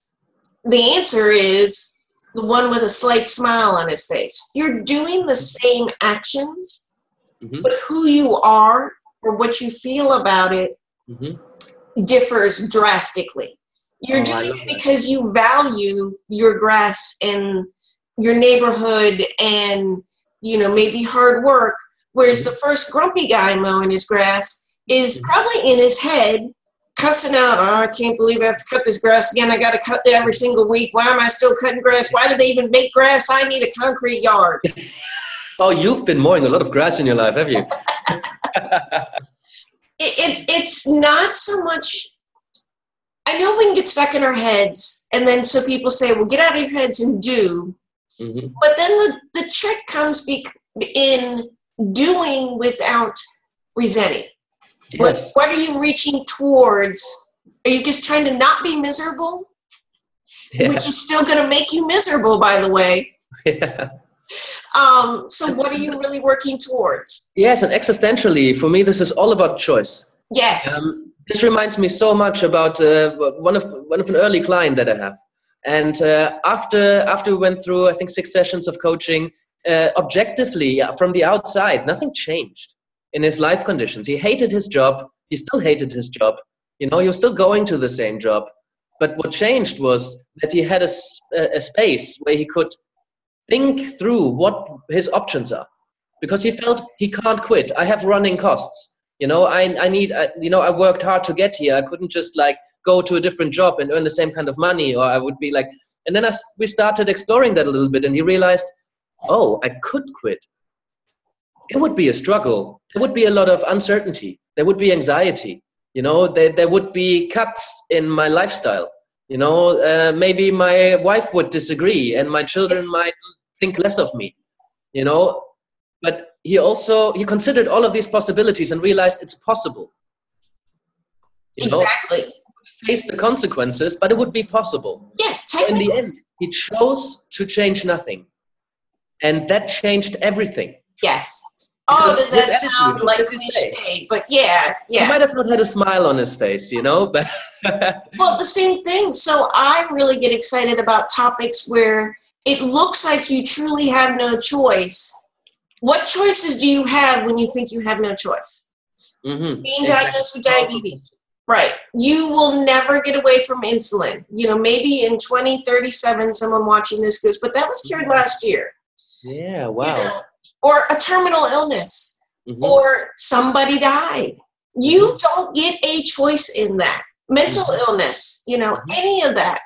The answer is the one with a slight smile on his face. You're doing the same actions, mm-hmm. but who you are or what you feel about it mm-hmm. differs drastically. You're oh, doing it because you value your grass and your neighborhood and, you know, maybe hard work, whereas mm-hmm. the first grumpy guy mowing his grass is mm-hmm. probably in his head cussing out, oh, I can't believe I have to cut this grass again. I got to cut it every single week. Why am I still cutting grass? Why do they even make grass? I need a concrete yard. Oh, you've been mowing a lot of grass in your life, have you? it, it, it's not so much... I know we can get stuck in our heads, and then so people say, well, get out of your heads and do. Mm-hmm. But then the, the trick comes be, in doing without resenting? Yes. What, what are you reaching towards? Are you just trying to not be miserable? Yeah. Which is still going to make you miserable, by the way. Yeah. Um, so what are you really working towards? Yes, and existentially, for me, this is all about choice. Yes. Um, this reminds me so much about uh, one of one of an early client that I have. And uh, after after we went through, I think, six sessions of coaching, uh, objectively, from the outside, nothing changed in his life conditions. He hated his job. He still hated his job. You know, he was still going to the same job. But what changed was that he had a, a space where he could think through what his options are, because he felt he can't quit. I have running costs. You know, I I need. I, you know, I worked hard to get here. I couldn't just like go to a different job and earn the same kind of money, or I would be like. And then I, we started exploring that a little bit, and he realized, oh, I could quit. It would be a struggle. There would be a lot of uncertainty. There would be anxiety. You know, there there would be cuts in my lifestyle. You know, uh, maybe my wife would disagree, and my children might think less of me. You know, but he also he considered all of these possibilities and realized it's possible. You know, exactly. face the consequences, but it would be possible. Yeah. So in the end, he chose to change nothing, and that changed everything. Yes. Oh, Because does that his sound attitude, like what does he say? cliche? But yeah, He yeah. might have not had a smile on his face, you know, but Well, the same thing. So I really get excited about topics where it looks like you truly have no choice. What choices do you have when you think you have no choice? mm-hmm. Being Exactly. diagnosed with diabetes. Right. You will never get away from insulin. You know, maybe in twenty thirty-seven, someone watching this goes, but that was cured last year. Yeah, wow. You know, or a terminal illness, mm-hmm. or somebody died. You don't get a choice in that. Mental mm-hmm. illness, you know, mm-hmm. any of that.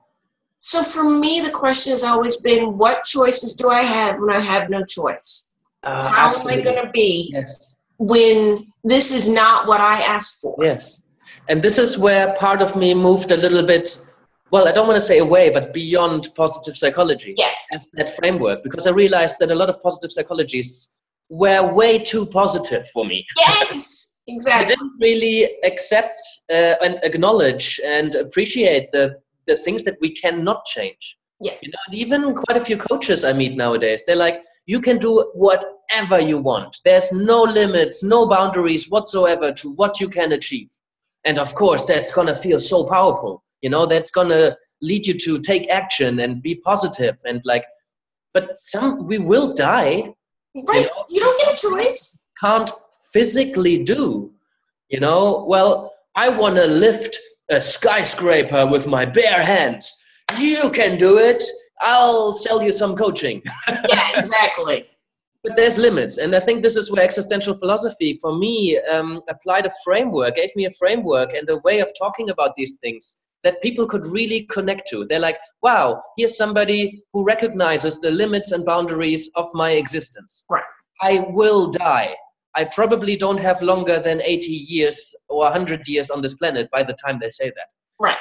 So for me, the question has always been, what choices do I have when I have no choice? Uh, How absolutely. am I going to be yes. when this is not what I asked for? Yes. And this is where part of me moved a little bit, well, I don't want to say away, but beyond positive psychology. Yes. As that framework, because I realized that a lot of positive psychologists were way too positive for me. Yes, exactly. They didn't really accept uh, and acknowledge and appreciate the, the things that we cannot change. Yes. You know, and even quite a few coaches I meet nowadays, they're like, you can do whatever you want. There's no limits, no boundaries whatsoever to what you can achieve. And of course, that's going to feel so powerful. You know, that's going to lead you to take action and be positive and like, but some, we will die. Right. You know, you don't get a choice. Can't physically do, you know, well, I want to lift a skyscraper with my bare hands. You can do it. I'll sell you some coaching. Yeah, exactly. But there's limits. And I think this is where existential philosophy, for me, um, applied a framework, gave me a framework and a way of talking about these things that people could really connect to. They're like, wow, here's somebody who recognizes the limits and boundaries of my existence. Right. I will die. I probably don't have longer than eighty years or one hundred years on this planet by the time they say that. Right.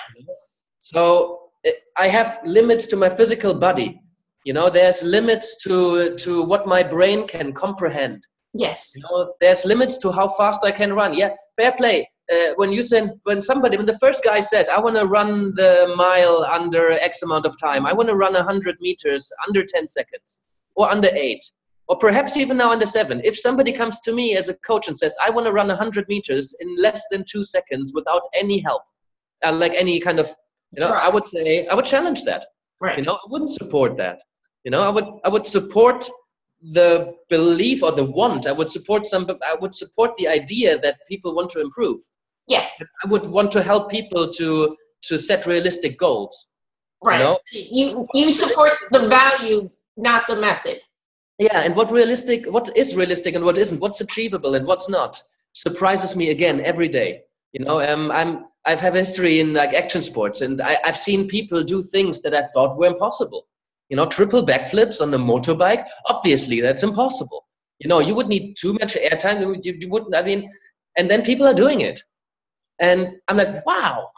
So I have limits to my physical body. You know, there's limits to, to what my brain can comprehend. Yes. You know, there's limits to how fast I can run. Yeah, fair play. Uh, when you send, when somebody, when the first guy said, I want to run the mile under X amount of time, I want to run one hundred meters under ten seconds or under eight, or perhaps even now under seven. If somebody comes to me as a coach and says, I want to run one hundred meters in less than two seconds without any help, uh, like any kind of, you know, I would say, I would challenge that. Right. You know, I wouldn't support that. You know, I would, I would support the belief or the want. I would support some, I would support the idea that people want to improve. Yeah. I would want to help people to, to set realistic goals. Right. You know? you, you support the value, not the method. Yeah. And what realistic, what is realistic and what isn't, what's achievable and what's not surprises me again every day. You know, um, I'm, I've had history in like action sports, and I, I've seen people do things that I thought were impossible. You know, triple backflips on a motorbike, obviously that's impossible. You know, you would need too much airtime. You, you wouldn't, I mean, and then people are doing it. And I'm like, wow.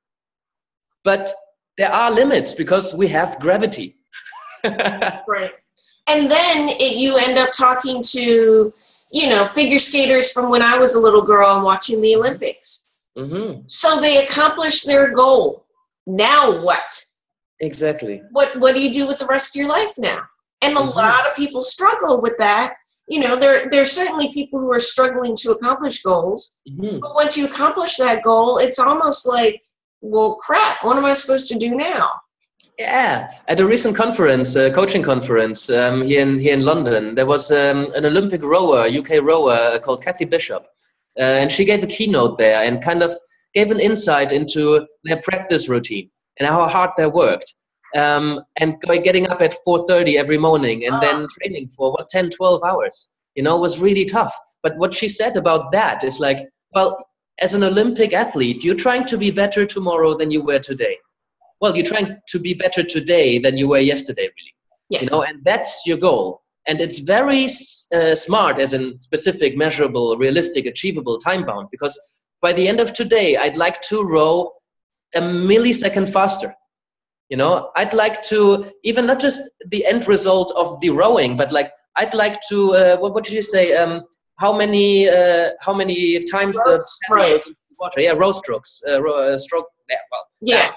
But there are limits because we have gravity. Right. And then it, you end up talking to you know, figure skaters from when I was a little girl and watching the Olympics. Mm-hmm. So they accomplished their goal. Now what? Exactly. What what do you do with the rest of your life now? And a Mm-hmm. lot of people struggle with that. You know, there there's certainly people who are struggling to accomplish goals. Mm-hmm. But once you accomplish that goal, it's almost like, well, crap, what am I supposed to do now? Yeah, at a recent conference, a coaching conference um, here in here in London, there was um, an Olympic rower, U K rower called Kathy Bishop, uh, and she gave a keynote there and kind of gave an insight into their practice routine and how hard they worked, um, and go- getting up at four thirty every morning and then training for what ten, twelve hours. You know, was really tough. But what she said about that is like, well, as an Olympic athlete, you're trying to be better tomorrow than you were today. Well, you're trying to be better today than you were yesterday, really. Yes. You know, and that's your goal. And it's very uh, smart, as in specific, measurable, realistic, achievable, time-bound, because by the end of today, I'd like to row a millisecond faster. You know, I'd like to, even not just the end result of the rowing, but like, I'd like to, uh, what, what did you say? Um, how many, uh, how many times Strokes, the right. in the water? Yeah, row strokes, uh, row, uh, stroke. Yeah, well, Yeah.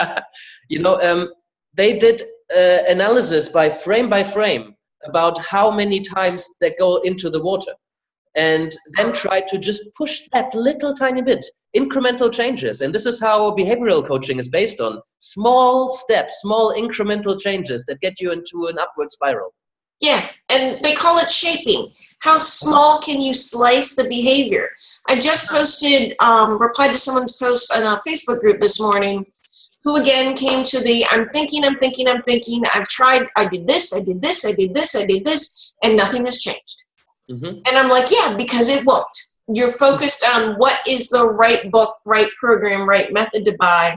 you know, um, they did uh, analysis by frame by frame about how many times they go into the water, and then try to just push that little tiny bit, incremental changes. And this is how behavioral coaching is based on small steps, small incremental changes that get you into an upward spiral. Yeah, and they call it shaping. How small can you slice the behavior? I just posted, um, replied to someone's post on a Facebook group this morning, who again came to the, I'm thinking, I'm thinking, I'm thinking, I've tried, I did this, I did this, I did this, I did this, and nothing has changed. Mm-hmm. And I'm like, yeah, because it won't. You're focused on what is the right book, right program, right method to buy,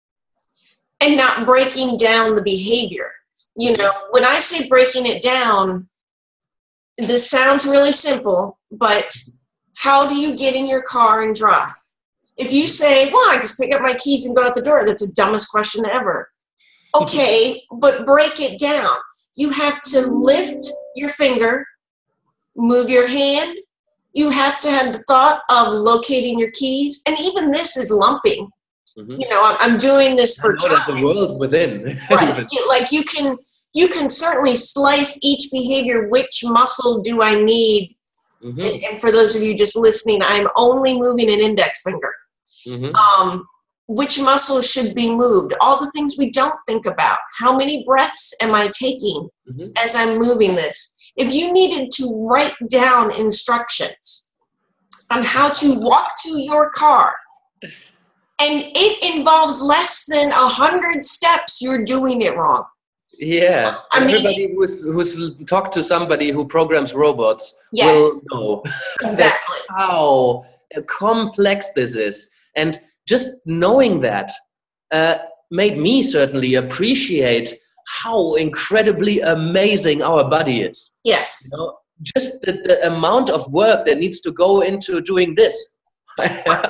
and not breaking down the behavior. You know, when I say breaking it down, this sounds really simple, but how do you get in your car and drive? If you say, well, I just pick up my keys and go out the door, that's the dumbest question ever. Okay, but break it down. You have to lift your finger, move your hand. You have to have the thought of locating your keys. And even this is lumping. Mm-hmm. You know, I'm, I'm doing this for time. There's a world within. Right. You, like you can, you can certainly slice each behavior. Which muscle do I need? Mm-hmm. And, and for those of you just listening, I'm only moving an index finger. Mm-hmm. Um, which muscles should be moved? All the things we don't think about. How many breaths am I taking mm-hmm. as I'm moving this? If you needed to write down instructions on how to walk to your car, and it involves less than a hundred steps, you're doing it wrong. Yeah, I everybody mean, who's who's talked to somebody who programs robots yes, will know exactly how complex this is. And just knowing that uh, made me certainly appreciate how incredibly amazing our body is. Yes. You know, just the, the amount of work that needs to go into doing this. Yeah.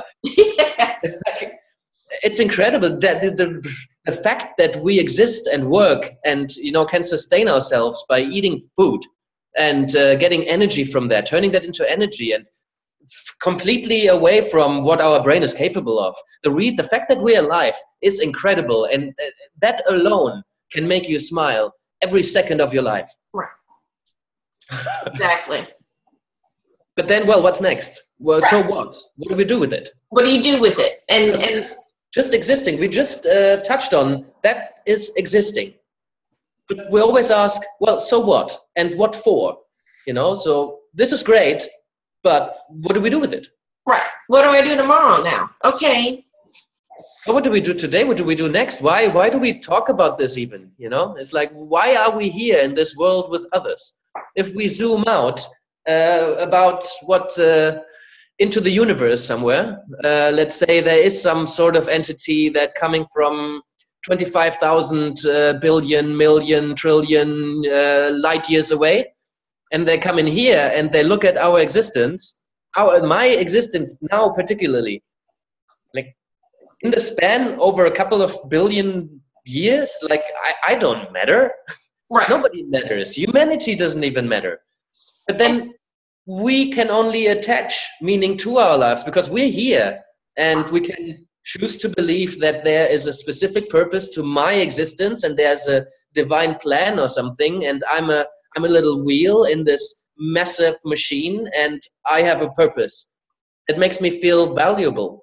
It's incredible that the, the, the fact that we exist and work and, you know, can sustain ourselves by eating food and uh, getting energy from that, turning that into energy and completely away from what our brain is capable of. The re- the fact that we're alive is incredible, and uh, that alone can make you smile every second of your life. Right. Exactly. But then, well, what's next? Well, right. So what? What do we do with it? What do you do with it? And just, and just existing. We just uh, touched on that is existing. But we always ask, well, so what? And what for? You know, so this is great. But what do we do with it? Right. What do I do tomorrow now? Okay. What do we do today? What do we do next? Why why do we talk about this even? You know, it's like, why are we here in this world with others? If we zoom out uh, about what uh, into the universe somewhere, uh, let's say there is some sort of entity that coming from twenty-five thousand uh, billion, million, trillion uh, light years away. And they come in here and they look at our existence, our my existence now particularly, like in the span over a couple of billion years, like I, I don't matter. Right. Nobody matters. Humanity doesn't even matter. But then we can only attach meaning to our lives because we're here, and we can choose to believe that there is a specific purpose to my existence, and there's a divine plan or something, and I'm a I'm a little wheel in this massive machine, and I have a purpose. It makes me feel valuable.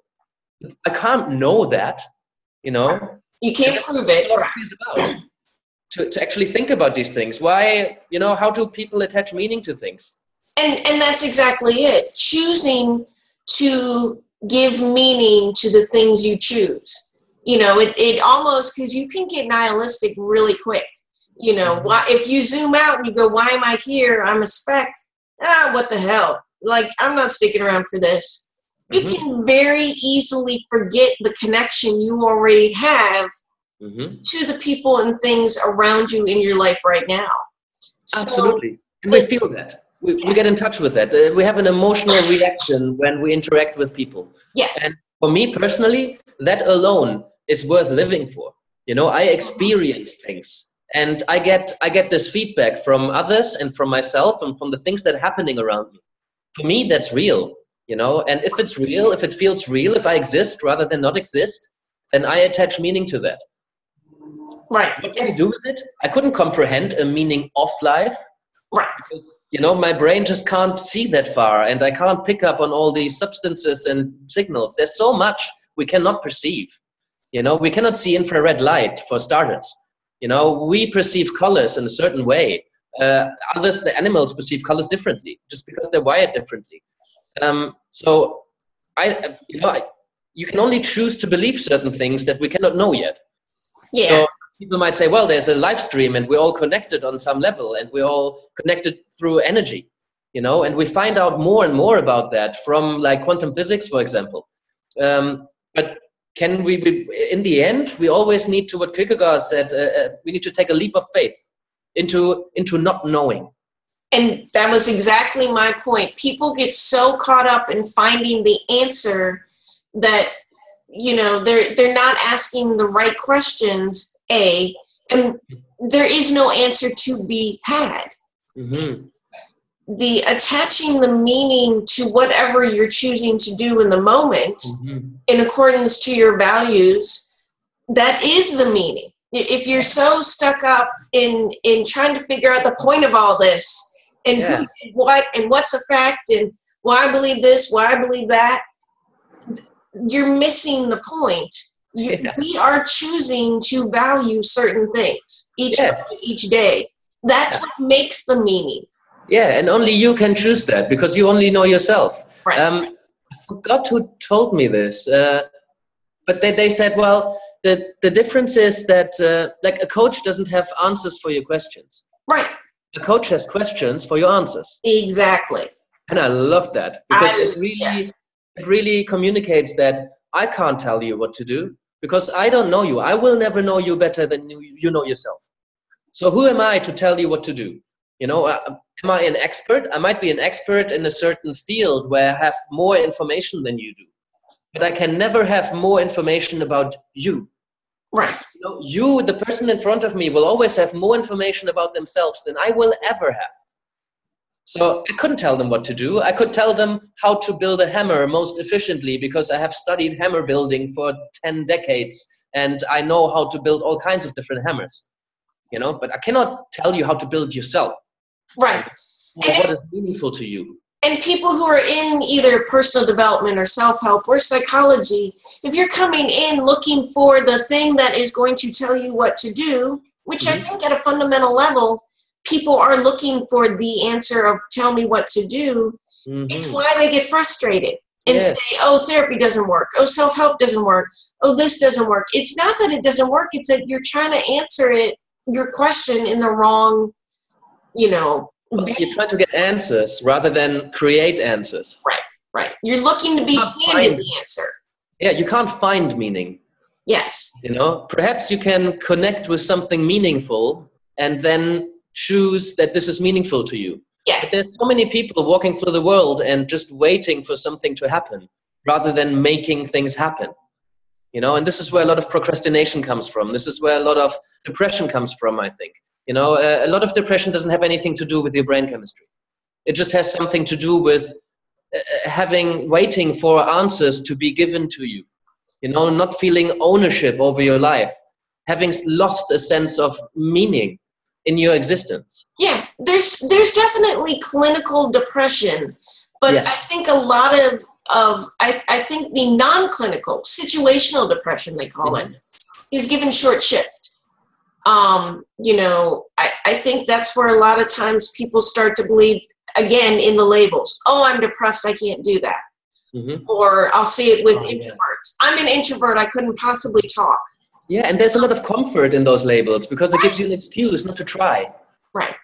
I can't know that, you know. You can't prove it. Philosophy is about to, to actually think about these things. Why, you know, how do people attach meaning to things? And and that's exactly it. Choosing to give meaning to the things you choose. You know, it, it almost, because you can get nihilistic really quick. You know, Mm-hmm. why if you zoom out and you go, why am I here? I'm a speck. Ah, what the hell? Like, I'm not sticking around for this. You Mm-hmm. can very easily forget the connection you already have Mm-hmm. to the people and things around you in your life right now. So, Absolutely. And we feel that. We, we get in touch with that. Uh, we have an emotional reaction when we interact with people. yes. And for me personally, that alone is worth living for. You know, I experience things, and I get I get this feedback from others and from myself and from the things that are happening around me. For me, that's real. You know, and if it's real, if it feels real, if I exist rather than not exist, then I attach meaning to that. Right. What do we do with it? I couldn't comprehend a meaning of life. Right. Because, you know, my brain just can't see that far, and I can't pick up on all these substances and signals. There's so much we cannot perceive. You know, we cannot see infrared light, for starters. You know, we perceive colors in a certain way. Uh, others, the animals, perceive colors differently, just because they're wired differently. Um, so, I, you know, I, you can only choose to believe certain things that we cannot know yet. Yeah. So people might say, well, there's a live stream and we're all connected on some level, and we're all connected through energy, you know, and we find out more and more about that from like quantum physics, for example. Um, but can we, we, in the end, we always need to, what Kierkegaard said, uh, uh, we need to take a leap of faith into, into not knowing. And that was exactly my point. People get so caught up in finding the answer that, you know, they're they're not asking the right questions, A, and there is no answer to be had. Mm-hmm. The attaching the meaning to whatever you're choosing to do in the moment, Mm-hmm. in accordance to your values, that is the meaning. If you're so stuck up in in trying to figure out the point of all this, and Yeah. who did what, and what's a fact, and why I believe this, why I believe that, you're missing the point. You, Yeah. We are choosing to value certain things each Yes. each day. That's Yeah. what makes the meaning. Yeah, and only you can choose that, because you only know yourself. Right. Um, I forgot who told me this, uh, but they, they said, well, the, the difference is that uh, like a coach doesn't have answers for your questions. Right. A coach has questions for your answers. Exactly. And I love that, because I- it really, it really communicates that I can't tell you what to do, because I don't know you. I will never know you better than you, you know yourself. So who am I to tell you what to do? You know, uh, am I an expert? I might be an expert in a certain field where I have more information than you do, but I can never have more information about you. Right. You know, you, the person in front of me, will always have more information about themselves than I will ever have. So I couldn't tell them what to do. I could tell them how to build a hammer most efficiently, because I have studied hammer building for ten decades, and I know how to build all kinds of different hammers. You know, but I cannot tell you how to build yourself. Right. Or what is meaningful to you. And people who are in either personal development or self-help or psychology, if you're coming in looking for the thing that is going to tell you what to do, which Mm-hmm. I think at a fundamental level, people are looking for the answer of tell me what to do, Mm-hmm. it's why they get frustrated and Yes. say, oh, therapy doesn't work. Oh, self-help doesn't work. Oh, this doesn't work. It's not that it doesn't work. It's that you're trying to answer it, your question in the wrong, you know. You're trying to get answers rather than create answers. Right, right. You're looking to be Can't handed find- the answer. Yeah, you can't find meaning. Yes. You know, perhaps you can connect with something meaningful and then choose that this is meaningful to you. But Yes. there's so many people walking through the world and just waiting for something to happen rather than making things happen. You know, and this is where a lot of procrastination comes from. This is where a lot of depression comes from, I think. You know, uh, a lot of depression doesn't have anything to do with your brain chemistry. It just has something to do with uh, having, waiting for answers to be given to you. You know, not feeling ownership over your life, having lost a sense of meaning in your existence. Yeah, there's there's definitely clinical depression, but Yes. I think a lot of of I, I think the non-clinical situational depression, they call Mm-hmm. it, is given short shift. Um, you know, I, I think that's where a lot of times people start to believe again in the labels. Oh, I'm depressed, I can't do that. Mm-hmm. Or I'll see it with Oh, yeah. introverts. I'm an introvert, I couldn't possibly talk. Yeah, and there's a lot of comfort in those labels because it gives you an excuse not to try. Right.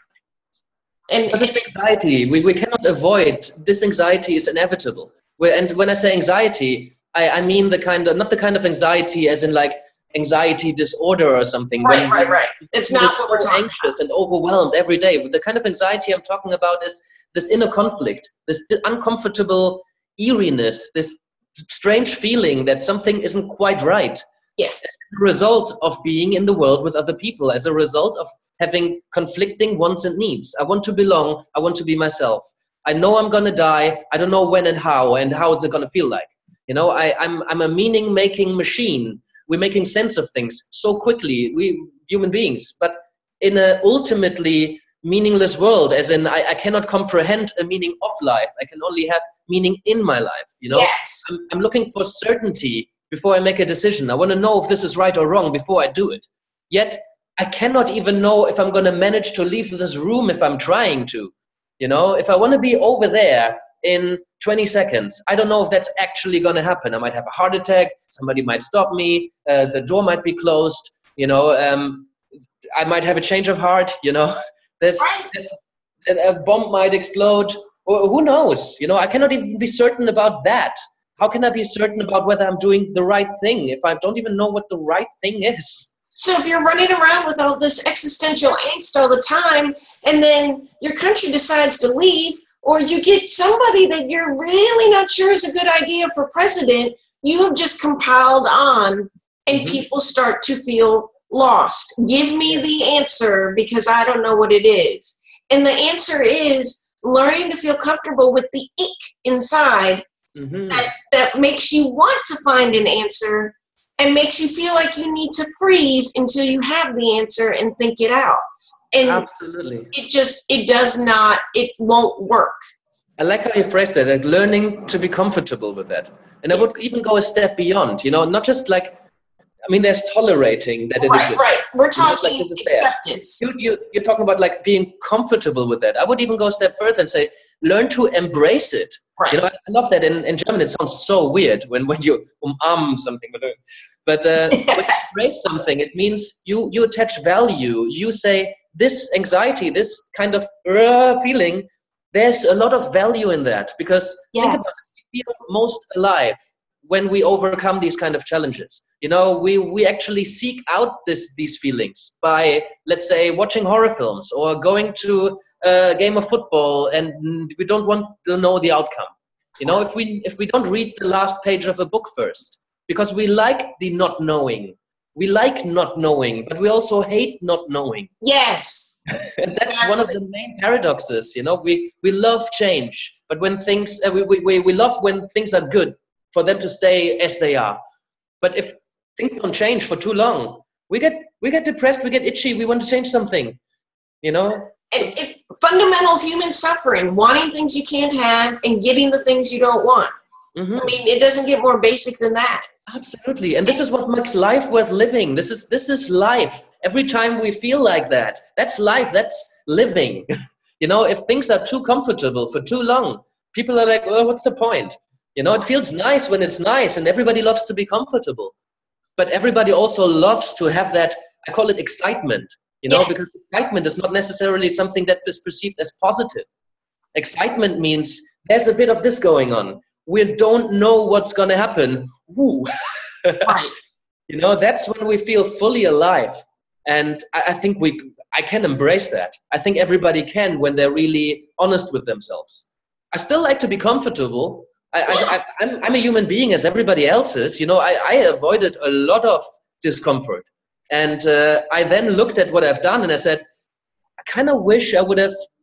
And, Because it's anxiety. We, we cannot avoid, this anxiety is inevitable. We're, and when I say anxiety, I, I mean the kind of, not the kind of anxiety as in like anxiety disorder or something. right, when right, right. It's You're not what we're so talking anxious and overwhelmed every day. The kind of anxiety I'm talking about is this inner conflict, this uncomfortable eeriness, this strange feeling that something isn't quite right. Yes. As a result of being in the world with other people, as a result of having conflicting wants and needs. I want to belong. I want to be myself. I know I'm going to die. I don't know when and how, and how is it going to feel like. You know, I, I'm, I'm a meaning-making machine. We're making sense of things so quickly, we human beings, but in an ultimately meaningless world, as in I, I cannot comprehend a meaning of life. I can only have meaning in my life. You know, Yes. I'm, I'm looking for certainty before I make a decision. I want to know if this is right or wrong before I do it. Yet I cannot even know if I'm going to manage to leave this room if I'm trying to. You know, if I want to be over there in twenty seconds, I don't know if that's actually going to happen. I might have a heart attack. Somebody might stop me. Uh, the door might be closed. You know, um, I might have a change of heart. You know, there's, there's a bomb might explode. Or who knows? You know, I cannot even be certain about that. How can I be certain about whether I'm doing the right thing if I don't even know what the right thing is? So if you're running around with all this existential angst all the time, and then your country decides to leave, or you get somebody that you're really not sure is a good idea for president, you have just compiled on, and Mm-hmm. people start to feel lost. Give me the answer because I don't know what it is. And the answer is learning to feel comfortable with the ick inside. Mm-hmm. that, that makes you want to find an answer and makes you feel like you need to freeze until you have the answer and think it out. And Absolutely. it just, it does not, it won't work. I like how you phrased that, like learning to be comfortable with that. And I would even go a step beyond, you know, not just like, I mean, there's tolerating that it Right, exists. right. We're You know, talking like this is there. acceptance. You, you, you're talking about like being comfortable with that. I would even go a step further and say, learn to embrace it. Right. You know, I love that. In, in German, it sounds so weird when, when you umarm something. But uh, when you embrace something, it means you, you attach value. You say, this anxiety, this kind of uh, feeling, there's a lot of value in that. Because Yes. think about it, we feel most alive when we overcome these kind of challenges. You know, we, we actually seek out this, these feelings by, let's say, watching horror films or going to a game of football, and we don't want to know the outcome. You know, if we, if we don't read the last page of a book first, because we like the not knowing. We like not knowing, but we also hate not knowing. Yes. And that's one of the main paradoxes, you know, we, we love change, but when things, uh, we, we, we love when things are good for them to stay as they are. But if things don't change for too long, we get, we get depressed, we get itchy, we want to change something, you know? It, it, fundamental human suffering, wanting things you can't have and getting the things you don't want. Mm-hmm. I mean, it doesn't get more basic than that. Absolutely. And this is what makes life worth living. This is, this is life. Every time we feel like that, that's life, that's living. You know, if things are too comfortable for too long, people are like, well, what's the point? You know, it feels nice when it's nice and everybody loves to be comfortable. But everybody also loves to have that, I call it excitement, you know, Yes. because excitement is not necessarily something that is perceived as positive. Excitement means there's a bit of this going on. We don't know what's going to happen. Woo. Right. You know, that's when we feel fully alive. And I, I think we, I can embrace that. I think everybody can when they're really honest with themselves. I still like to be comfortable. I, I, I, I'm, I'm a human being as everybody else is. You know, I, I avoided a lot of discomfort. And uh, I then looked at what I've done and I said, I kind of wish I would have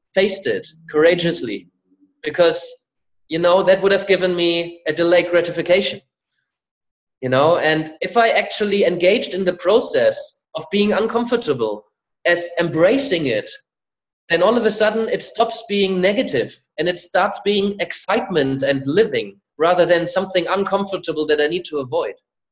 faced it courageously, because, you know, that would have given me a delayed gratification, you know, and if I actually engaged in the process of being uncomfortable as embracing it, then all of a sudden it stops being negative and it starts being excitement and living rather than something uncomfortable that I need to avoid.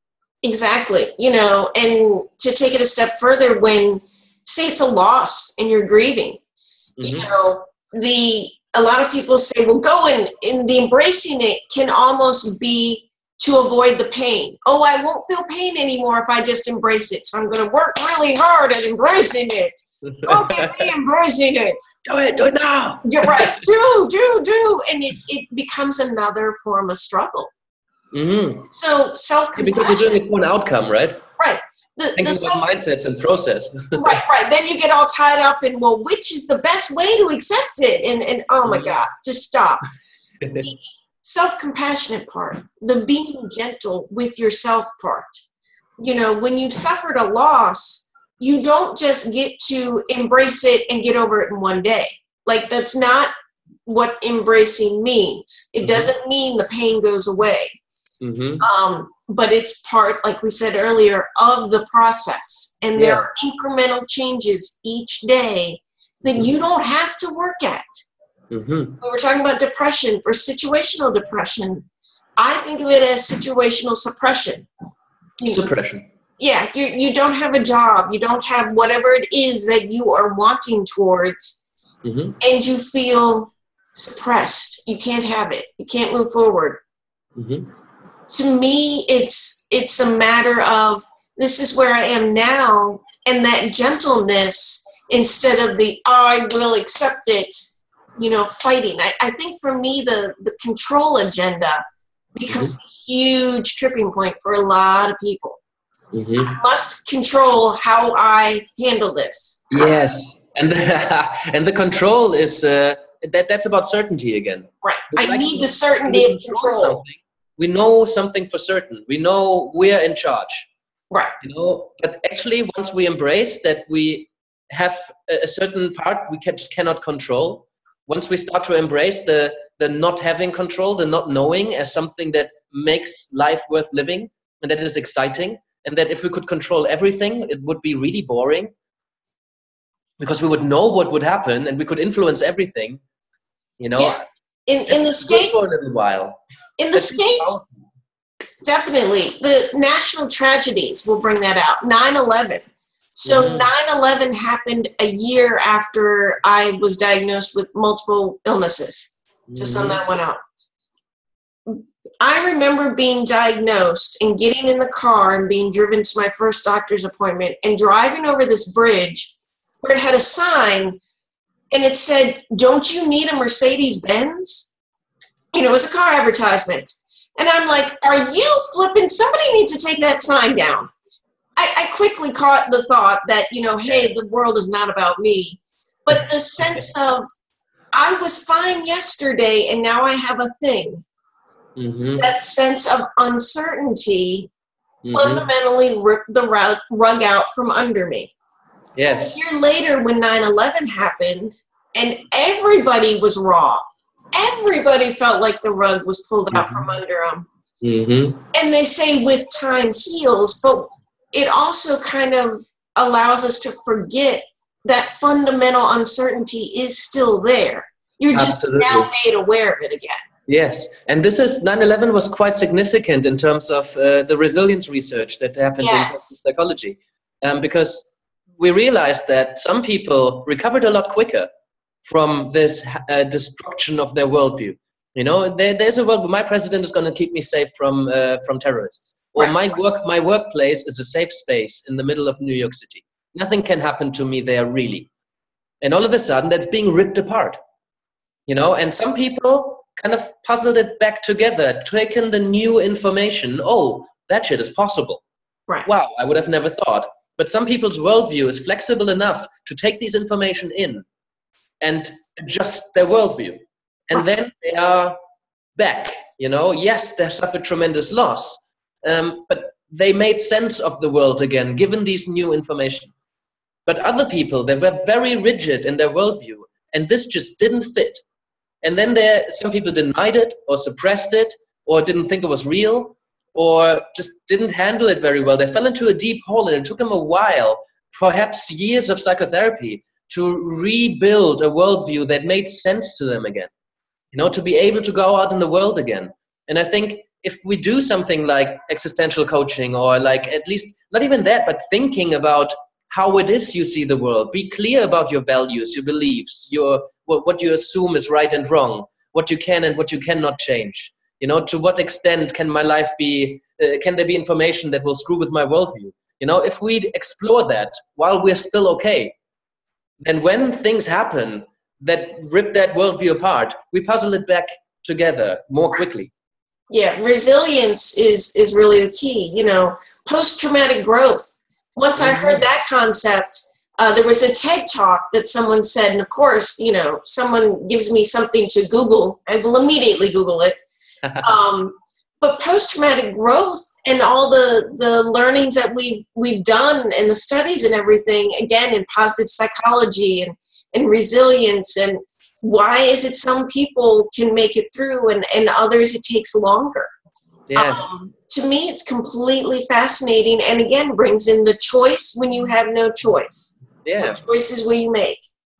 Exactly. You know, and to take it a step further, when, say it's a loss and you're grieving, mm-hmm. you know, the, a lot of people say, well, go and, and the embracing it can almost be to avoid the pain. Oh, I won't feel pain anymore if I just embrace it. So I'm going to work really hard at embracing it. Okay, me embracing it. Do it, do it now. You're right. Do, do, do. And it, it becomes another form of struggle. Mm-hmm. So self-compassion. Yeah, because you're doing it for an outcome, right? Right. The, Thinking the self- about mindsets and process. right, right. Then you get all tied up in, well, which is the best way to accept it? And, and oh my God, just stop. The self-compassionate part, the being gentle with yourself part. You know, when you've suffered a loss, you don't just get to embrace it and get over it in one day. Like, that's not what embracing means. It mm-hmm. doesn't mean the pain goes away. Mm-hmm. Um, but it's part, like we said earlier, of the process. And there yeah. are incremental changes each day that mm-hmm. you don't have to work at. Mm-hmm. When we're talking about depression, for situational depression, I think of it as situational suppression. You suppression. Know, yeah, you you don't have a job, you don't have whatever it is that you are wanting towards, mm-hmm. and you feel suppressed. You can't have it. You can't move forward. Mm-hmm. To me, it's it's a matter of, this is where I am now, and that gentleness instead of the, oh, I will accept it, you know, fighting. I, I think for me, the, the control agenda becomes mm-hmm. a huge tripping point for a lot of people. Mm-hmm. I must control how I handle this. Yes, and the, and the control is, uh, that that's about certainty again. Right, I like need the certainty of control. Something. We know something for certain. We know we're in charge. Right. You know, but actually, once we embrace that we have a certain part we can, just cannot control, once we start to embrace the the not having control, the not knowing as something that makes life worth living and that is exciting, and that if we could control everything, it would be really boring because we would know what would happen and we could influence everything. You know. Yeah. In in the States, for a little while. In the States, definitely. The national tragedies will bring that out. nine eleven. So mm-hmm. nine eleven happened a year after I was diagnosed with multiple illnesses. Mm-hmm. To sum that one out. I remember being diagnosed and getting in the car and being driven to my first doctor's appointment and driving over this bridge where it had a sign and it said, "Don't you need a Mercedes-Benz?" You know, it was a car advertisement. And I'm like, are you flipping? Somebody needs to take that sign down. I, I quickly caught the thought that, you know, hey, the world is not about me. But the sense of, I was fine yesterday and now I have a thing. Mm-hmm. That sense of uncertainty mm-hmm. fundamentally ripped the rug, rug out from under me. Yes. So a year later when nine eleven happened and everybody was raw, everybody felt like the rug was pulled out mm-hmm. from under them. Mm-hmm. And they say with time heals, but it also kind of allows us to forget that fundamental uncertainty is still there. You're just Absolutely. Now made aware of it again. Yes, and this is, nine eleven was quite significant in terms of uh, the resilience research that happened yes. in psychology, um, because we realized that some people recovered a lot quicker from this uh, destruction of their worldview. You know, there, there's a world, my president is going to keep me safe from uh, from terrorists. Or right. my work, my workplace is a safe space in the middle of New York City. Nothing can happen to me there, really. And all of a sudden, that's being ripped apart. You know, and some people kind of puzzled it back together, taken the new information. Oh, that shit is possible. Right. Wow, I would have never thought. But some people's worldview is flexible enough to take these information in and adjust their worldview. And then they are back, you know. Yes, they suffered tremendous loss, um, but they made sense of the world again, given these new information. But other people, they were very rigid in their worldview. and this just didn't fit. And then there, some people denied it or suppressed it or didn't think it was real or just didn't handle it very well. They fell into a deep hole, and it took them a while, perhaps years of psychotherapy, to rebuild a worldview that made sense to them again, you know, to be able to go out in the world again. And I think if we do something like existential coaching, or like at least not even that, but thinking about how it is you see the world, be clear about your values, your beliefs, your what you assume is right and wrong, what you can and what you cannot change. You know, to what extent can my life be, uh, can there be information that will screw with my worldview? You know, if we explore that while we're still okay, then when things happen that rip that worldview apart, we puzzle it back together more quickly. Yeah, resilience is is really the key. You know, post-traumatic growth. Once I heard that concept, uh, there was a TED talk that someone said, and of course, you know, someone gives me something to Google, I will immediately Google it. um, but post-traumatic growth and all the the learnings that we've we've done and the studies and everything, again, in positive psychology and and resilience, and why is it some people can make it through and, and others it takes longer? Yes. Um, to me, it's completely fascinating, and again, brings in the choice when you have no choice. Yeah. What choices will you make?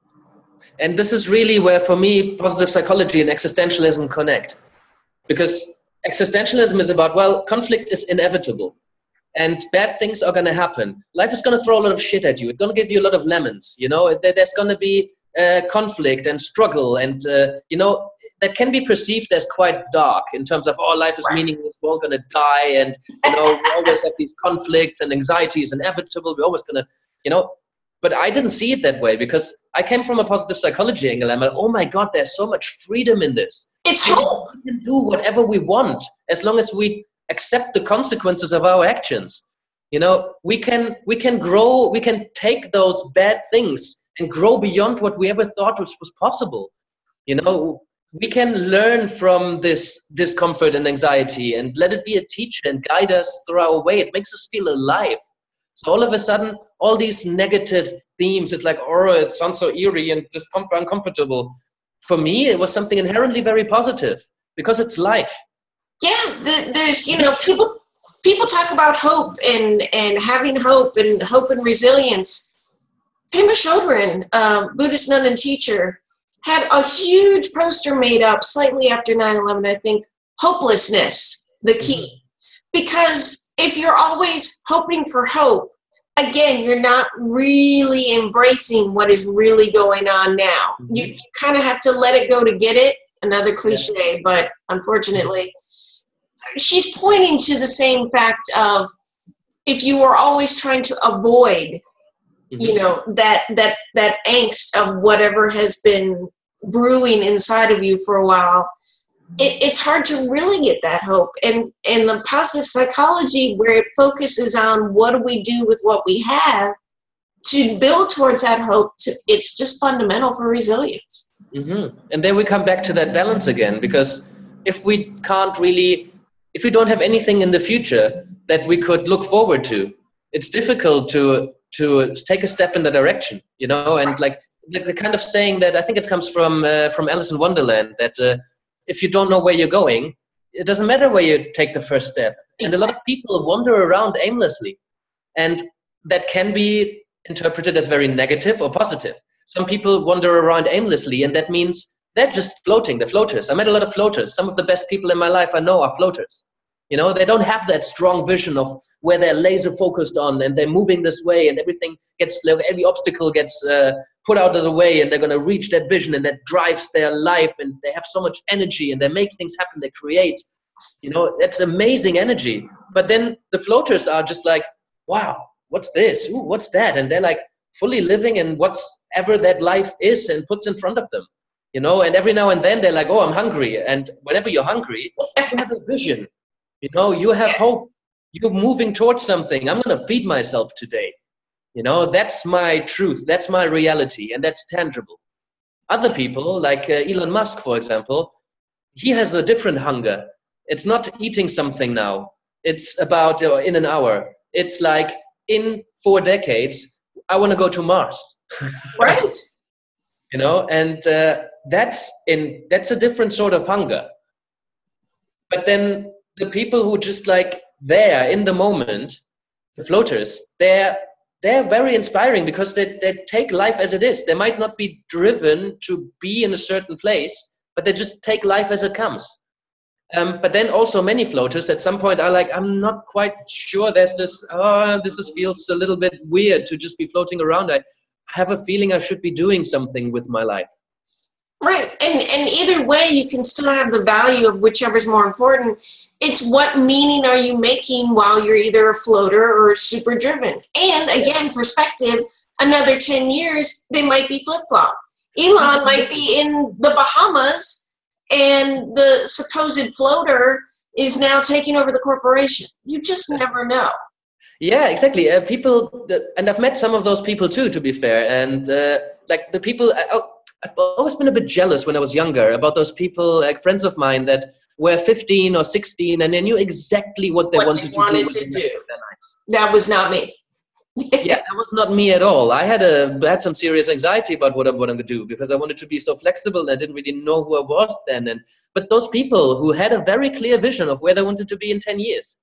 And this is really where, for me, positive psychology and existentialism connect. Because existentialism is about, well, conflict is inevitable. And bad things are going to happen. Life is going to throw a lot of shit at you. It's going to give you a lot of lemons. You know, there's going to be uh, conflict and struggle. And, uh, you know, that can be perceived as quite dark in terms of, oh, life is meaningless. We're all going to die. And, you know, we always have these conflicts, and anxiety is inevitable. We're always going to, you know. But I didn't see it that way, because I came from a positive psychology angle. I'm like, oh my God, there's so much freedom in this. It's hope. We can do whatever we want as long as we accept the consequences of our actions. You know, we can we can grow, we can take those bad things and grow beyond what we ever thought was, was possible. You know, we can learn from this discomfort and anxiety and let it be a teacher and guide us through our way. It makes us feel alive. So all of a sudden, all these negative themes, it's like, oh, it sounds so eerie and discomfort, uncomfortable. For me, it was something inherently very positive, because it's life. Yeah, the, there's, you know, people people talk about hope and, and having hope and hope and resilience. Pema Chodron, uh, Buddhist nun and teacher, had a huge poster made up slightly after nine eleven, I think, hopelessness, the key. Mm-hmm. Because if you're always hoping for hope, again, you're not really embracing what is really going on now. Mm-hmm. You, you kind of have to let it go to get it. Another cliche, yeah. But unfortunately, she's pointing to the same fact of, if you were always trying to avoid, mm-hmm. you know, that that that angst of whatever has been brewing inside of you for a while, It, it's hard to really get that hope. And and the positive psychology, where it focuses on what do we do with what we have to build towards that hope, to, it's just fundamental for resilience. Mm-hmm. And then we come back to that balance again, because if we can't really, if we don't have anything in the future that we could look forward to, it's difficult to to take a step in the direction, you know. And like the, the kind of saying that I think it comes from uh, from Alice in Wonderland, that uh, if you don't know where you're going, it doesn't matter where you take the first step. And a lot of people wander around aimlessly. And that can be interpreted as very negative or positive. Some people wander around aimlessly, and that means they're just floating, they're floaters. I met a lot of floaters. Some of the best people in my life I know are floaters. You know, they don't have that strong vision of where they're laser focused on and they're moving this way, and everything gets, every obstacle gets uh, put out of the way, and they're going to reach that vision, and that drives their life, and they have so much energy, and they make things happen, they create, you know, that's amazing energy. But then the floaters are just like, wow, what's this? Ooh, what's that? And they're like fully living in whatever that life is and puts in front of them, you know. And every now and then they're like, oh, I'm hungry. And whenever you're hungry, you have a vision, you know, you have yes. hope, you're moving towards something. I'm going to feed myself today. You know, that's my truth, that's my reality, and that's tangible. Other people, like uh, Elon Musk, for example, he has a different hunger. It's not eating something now. It's about uh, in an hour. It's like, in four decades, I want to go to Mars. Right. you know, and uh, that's in that's a different sort of hunger. But then the people who just like there in the moment, the floaters, they're they're very inspiring because they, they take life as it is. They might not be driven to be in a certain place, but they just take life as it comes. Um, but then also many floaters at some point are like, I'm not quite sure. There's this, oh, this is, feels a little bit weird to just be floating around. I have a feeling I should be doing something with my life. Right. And, and either way, you can still have the value of whichever's more important. It's what meaning are you making while you're either a floater or super driven? And again, perspective, another ten years, they might be flip-flop. Elon might be in the Bahamas and the supposed floater is now taking over the corporation. You just never know. Yeah, exactly. Uh, people, that, and I've met some of those people too, to be fair. And uh, like the people, I, I've always been a bit jealous when I was younger about those people, like friends of mine that were fifteen or sixteen and they knew exactly what they what wanted, they wanted to do. To do. That was not me. Yeah, that was not me at all. I had a had some serious anxiety about what I'm what I'm gonna do because I wanted to be so flexible and I didn't really know who I was then. And but those people who had a very clear vision of where they wanted to be in ten years,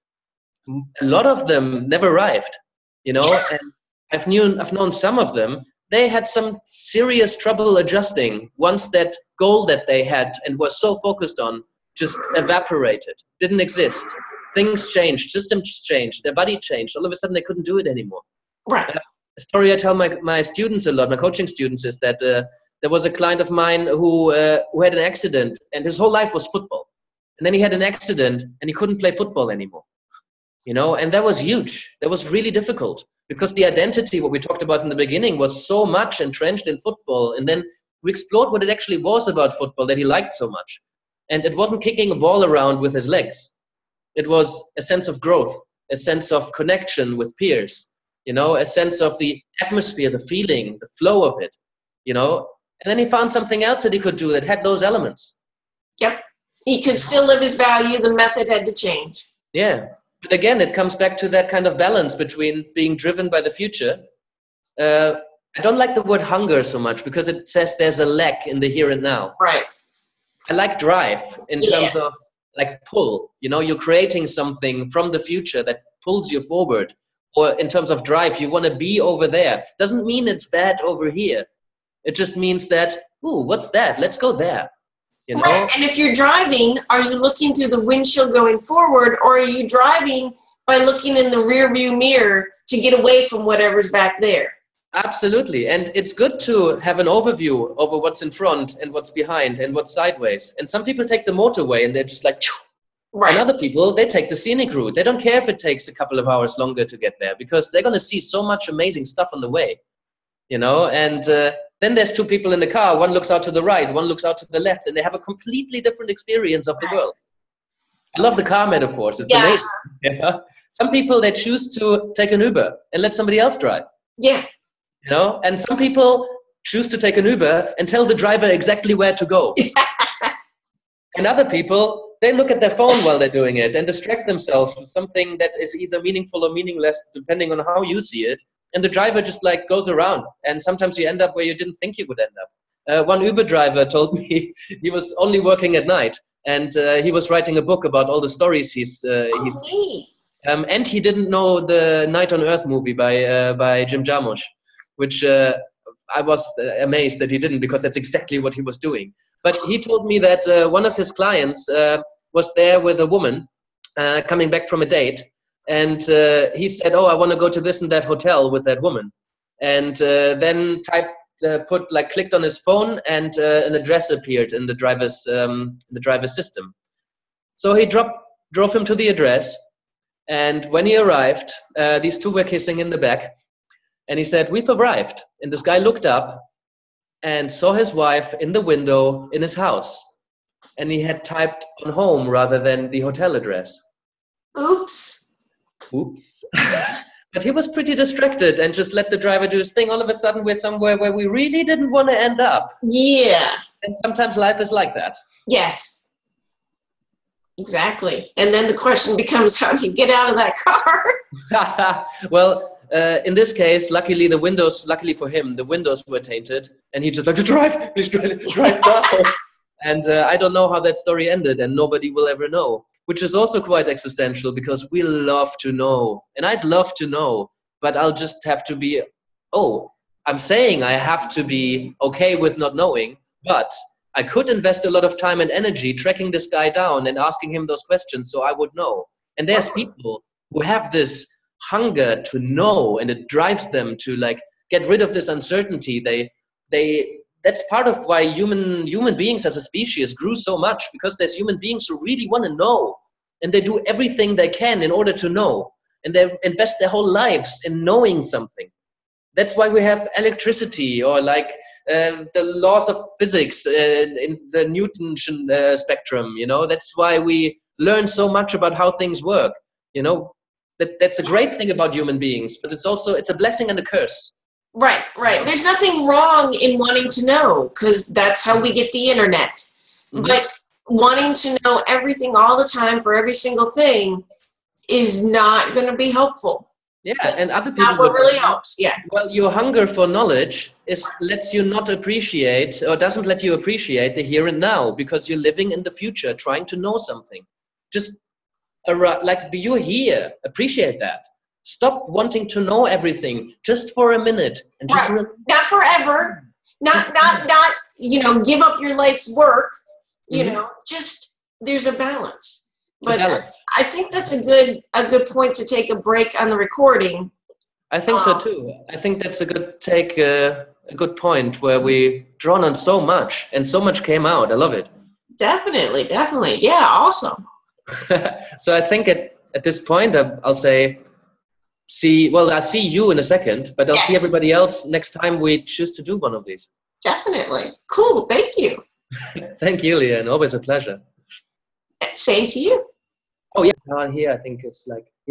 a lot of them never arrived, you know. Yeah. And I've known I've known some of them. They had some serious trouble adjusting once that goal that they had and were so focused on just evaporated, didn't exist. Things changed, systems changed, their body changed. All of a sudden, they couldn't do it anymore. Right. Uh, a story I tell my, my students a lot, my coaching students, is that uh, there was a client of mine who uh, who had an accident, and his whole life was football. And then he had an accident, and he couldn't play football anymore. You know, and that was huge. That was really difficult because the identity, what we talked about in the beginning, was so much entrenched in football. And then we explored what it actually was about football that he liked so much. And it wasn't kicking a ball around with his legs. It was a sense of growth, a sense of connection with peers, you know, a sense of the atmosphere, the feeling, the flow of it, you know. And then he found something else that he could do that had those elements. Yep. He could still live his value. The method had to change. Yeah. But again, it comes back to that kind of balance between being driven by the future. Uh, I don't like the word hunger so much because it says there's a lack in the here and now. Right. I like drive in Yeah. terms of like pull. You know, you're creating something from the future that pulls you forward. Or in terms of drive, you want to be over there. Doesn't mean it's bad over here. It just means that, ooh, what's that? Let's go there. You know? Right. And if you're driving, are you looking through the windshield going forward, or are you driving by looking in the rear view mirror to get away from whatever's back there? Absolutely. And it's good to have an overview over what's in front and what's behind and what's sideways. And some people take the motorway and they're just like, Choo. Right. And other people, they take the scenic route. They don't care if it takes a couple of hours longer to get there because they're going to see so much amazing stuff on the way, you know. And uh, then there's two people in the car. One looks out to the right, one looks out to the left, and they have a completely different experience of the world. I love the car metaphors. It's Yeah. amazing. Yeah. Some people, they choose to take an Uber and let somebody else drive. Yeah. You know, and some people choose to take an Uber and tell the driver exactly where to go. And other people, they look at their phone while they're doing it and distract themselves with something that is either meaningful or meaningless, depending on how you see it. And the driver just like goes around. And sometimes you end up where you didn't think you would end up. Uh, one Uber driver told me he was only working at night. And uh, he was writing a book about all the stories he's uh, Oh, he's. neat. Um, and he didn't know the Night on Earth movie by uh, by Jim Jarmusch, which uh, I was uh, amazed that he didn't, because that's exactly what he was doing. But he told me that uh, one of his clients uh, was there with a woman uh, coming back from a date, and uh, he said, "Oh, I want to go to this and that hotel with that woman," and uh, then typed, uh, put like clicked on his phone, and uh, an address appeared in the driver's um, the driver's system. So he dropped, drove him to the address. And when he arrived, uh, these two were kissing in the back. And he said, "We've arrived." And this guy looked up and saw his wife in the window in his house. And he had typed on home rather than the hotel address. Oops. Oops. But he was pretty distracted and just let the driver do his thing. All of a sudden, we're somewhere where we really didn't want to end up. Yeah. And sometimes life is like that. Yes. Exactly. And then the question becomes, how do you get out of that car? Well, uh, in this case, luckily the windows, luckily for him, the windows were tainted, and he just like to drive, please drive, drive now. And uh, I don't know how that story ended, and nobody will ever know, which is also quite existential because we love to know, and I'd love to know, but I'll just have to be, oh, I'm saying I have to be okay with not knowing, but I could invest a lot of time and energy tracking this guy down and asking him those questions so I would know. And there's people who have this hunger to know, and it drives them to like get rid of this uncertainty. They, they, that's part of why human human beings as a species grew so much, because there's human beings who really want to know, and they do everything they can in order to know, and they invest their whole lives in knowing something. That's why we have electricity, or like uh, the laws of physics uh, in the Newtonian uh, spectrum. You know, that's why we learn so much about how things work. You know, that that's a great thing about human beings, but it's also it's a blessing and a curse. Right, right. There's nothing wrong in wanting to know, because that's how we get the internet. Mm-hmm. But wanting to know everything all the time for every single thing is not going to be helpful. Yeah, and other That's people not what would, really helps. Yeah. Well, your hunger for knowledge is lets you not appreciate, or doesn't let you appreciate the here and now, because you're living in the future, trying to know something. Just like you're here, appreciate that. Stop wanting to know everything just for a minute, and just right. Not forever. Not not not you know, give up your life's work. You mm-hmm. know, just there's a balance. But I think that's a good a good point to take a break on the recording. I think um, so too. I think that's a good take, uh, a good point where we drawn on so much, and so much came out. I love it. Definitely, definitely. Yeah, awesome. So I think at, at this point, I'll say, see, well, I'll see you in a second, but I'll yeah. see everybody else next time we choose to do one of these. Definitely. Cool. Thank you. Thank you, Leanne. Always a pleasure. Same to you. Oh, yeah. Down here, I think it's like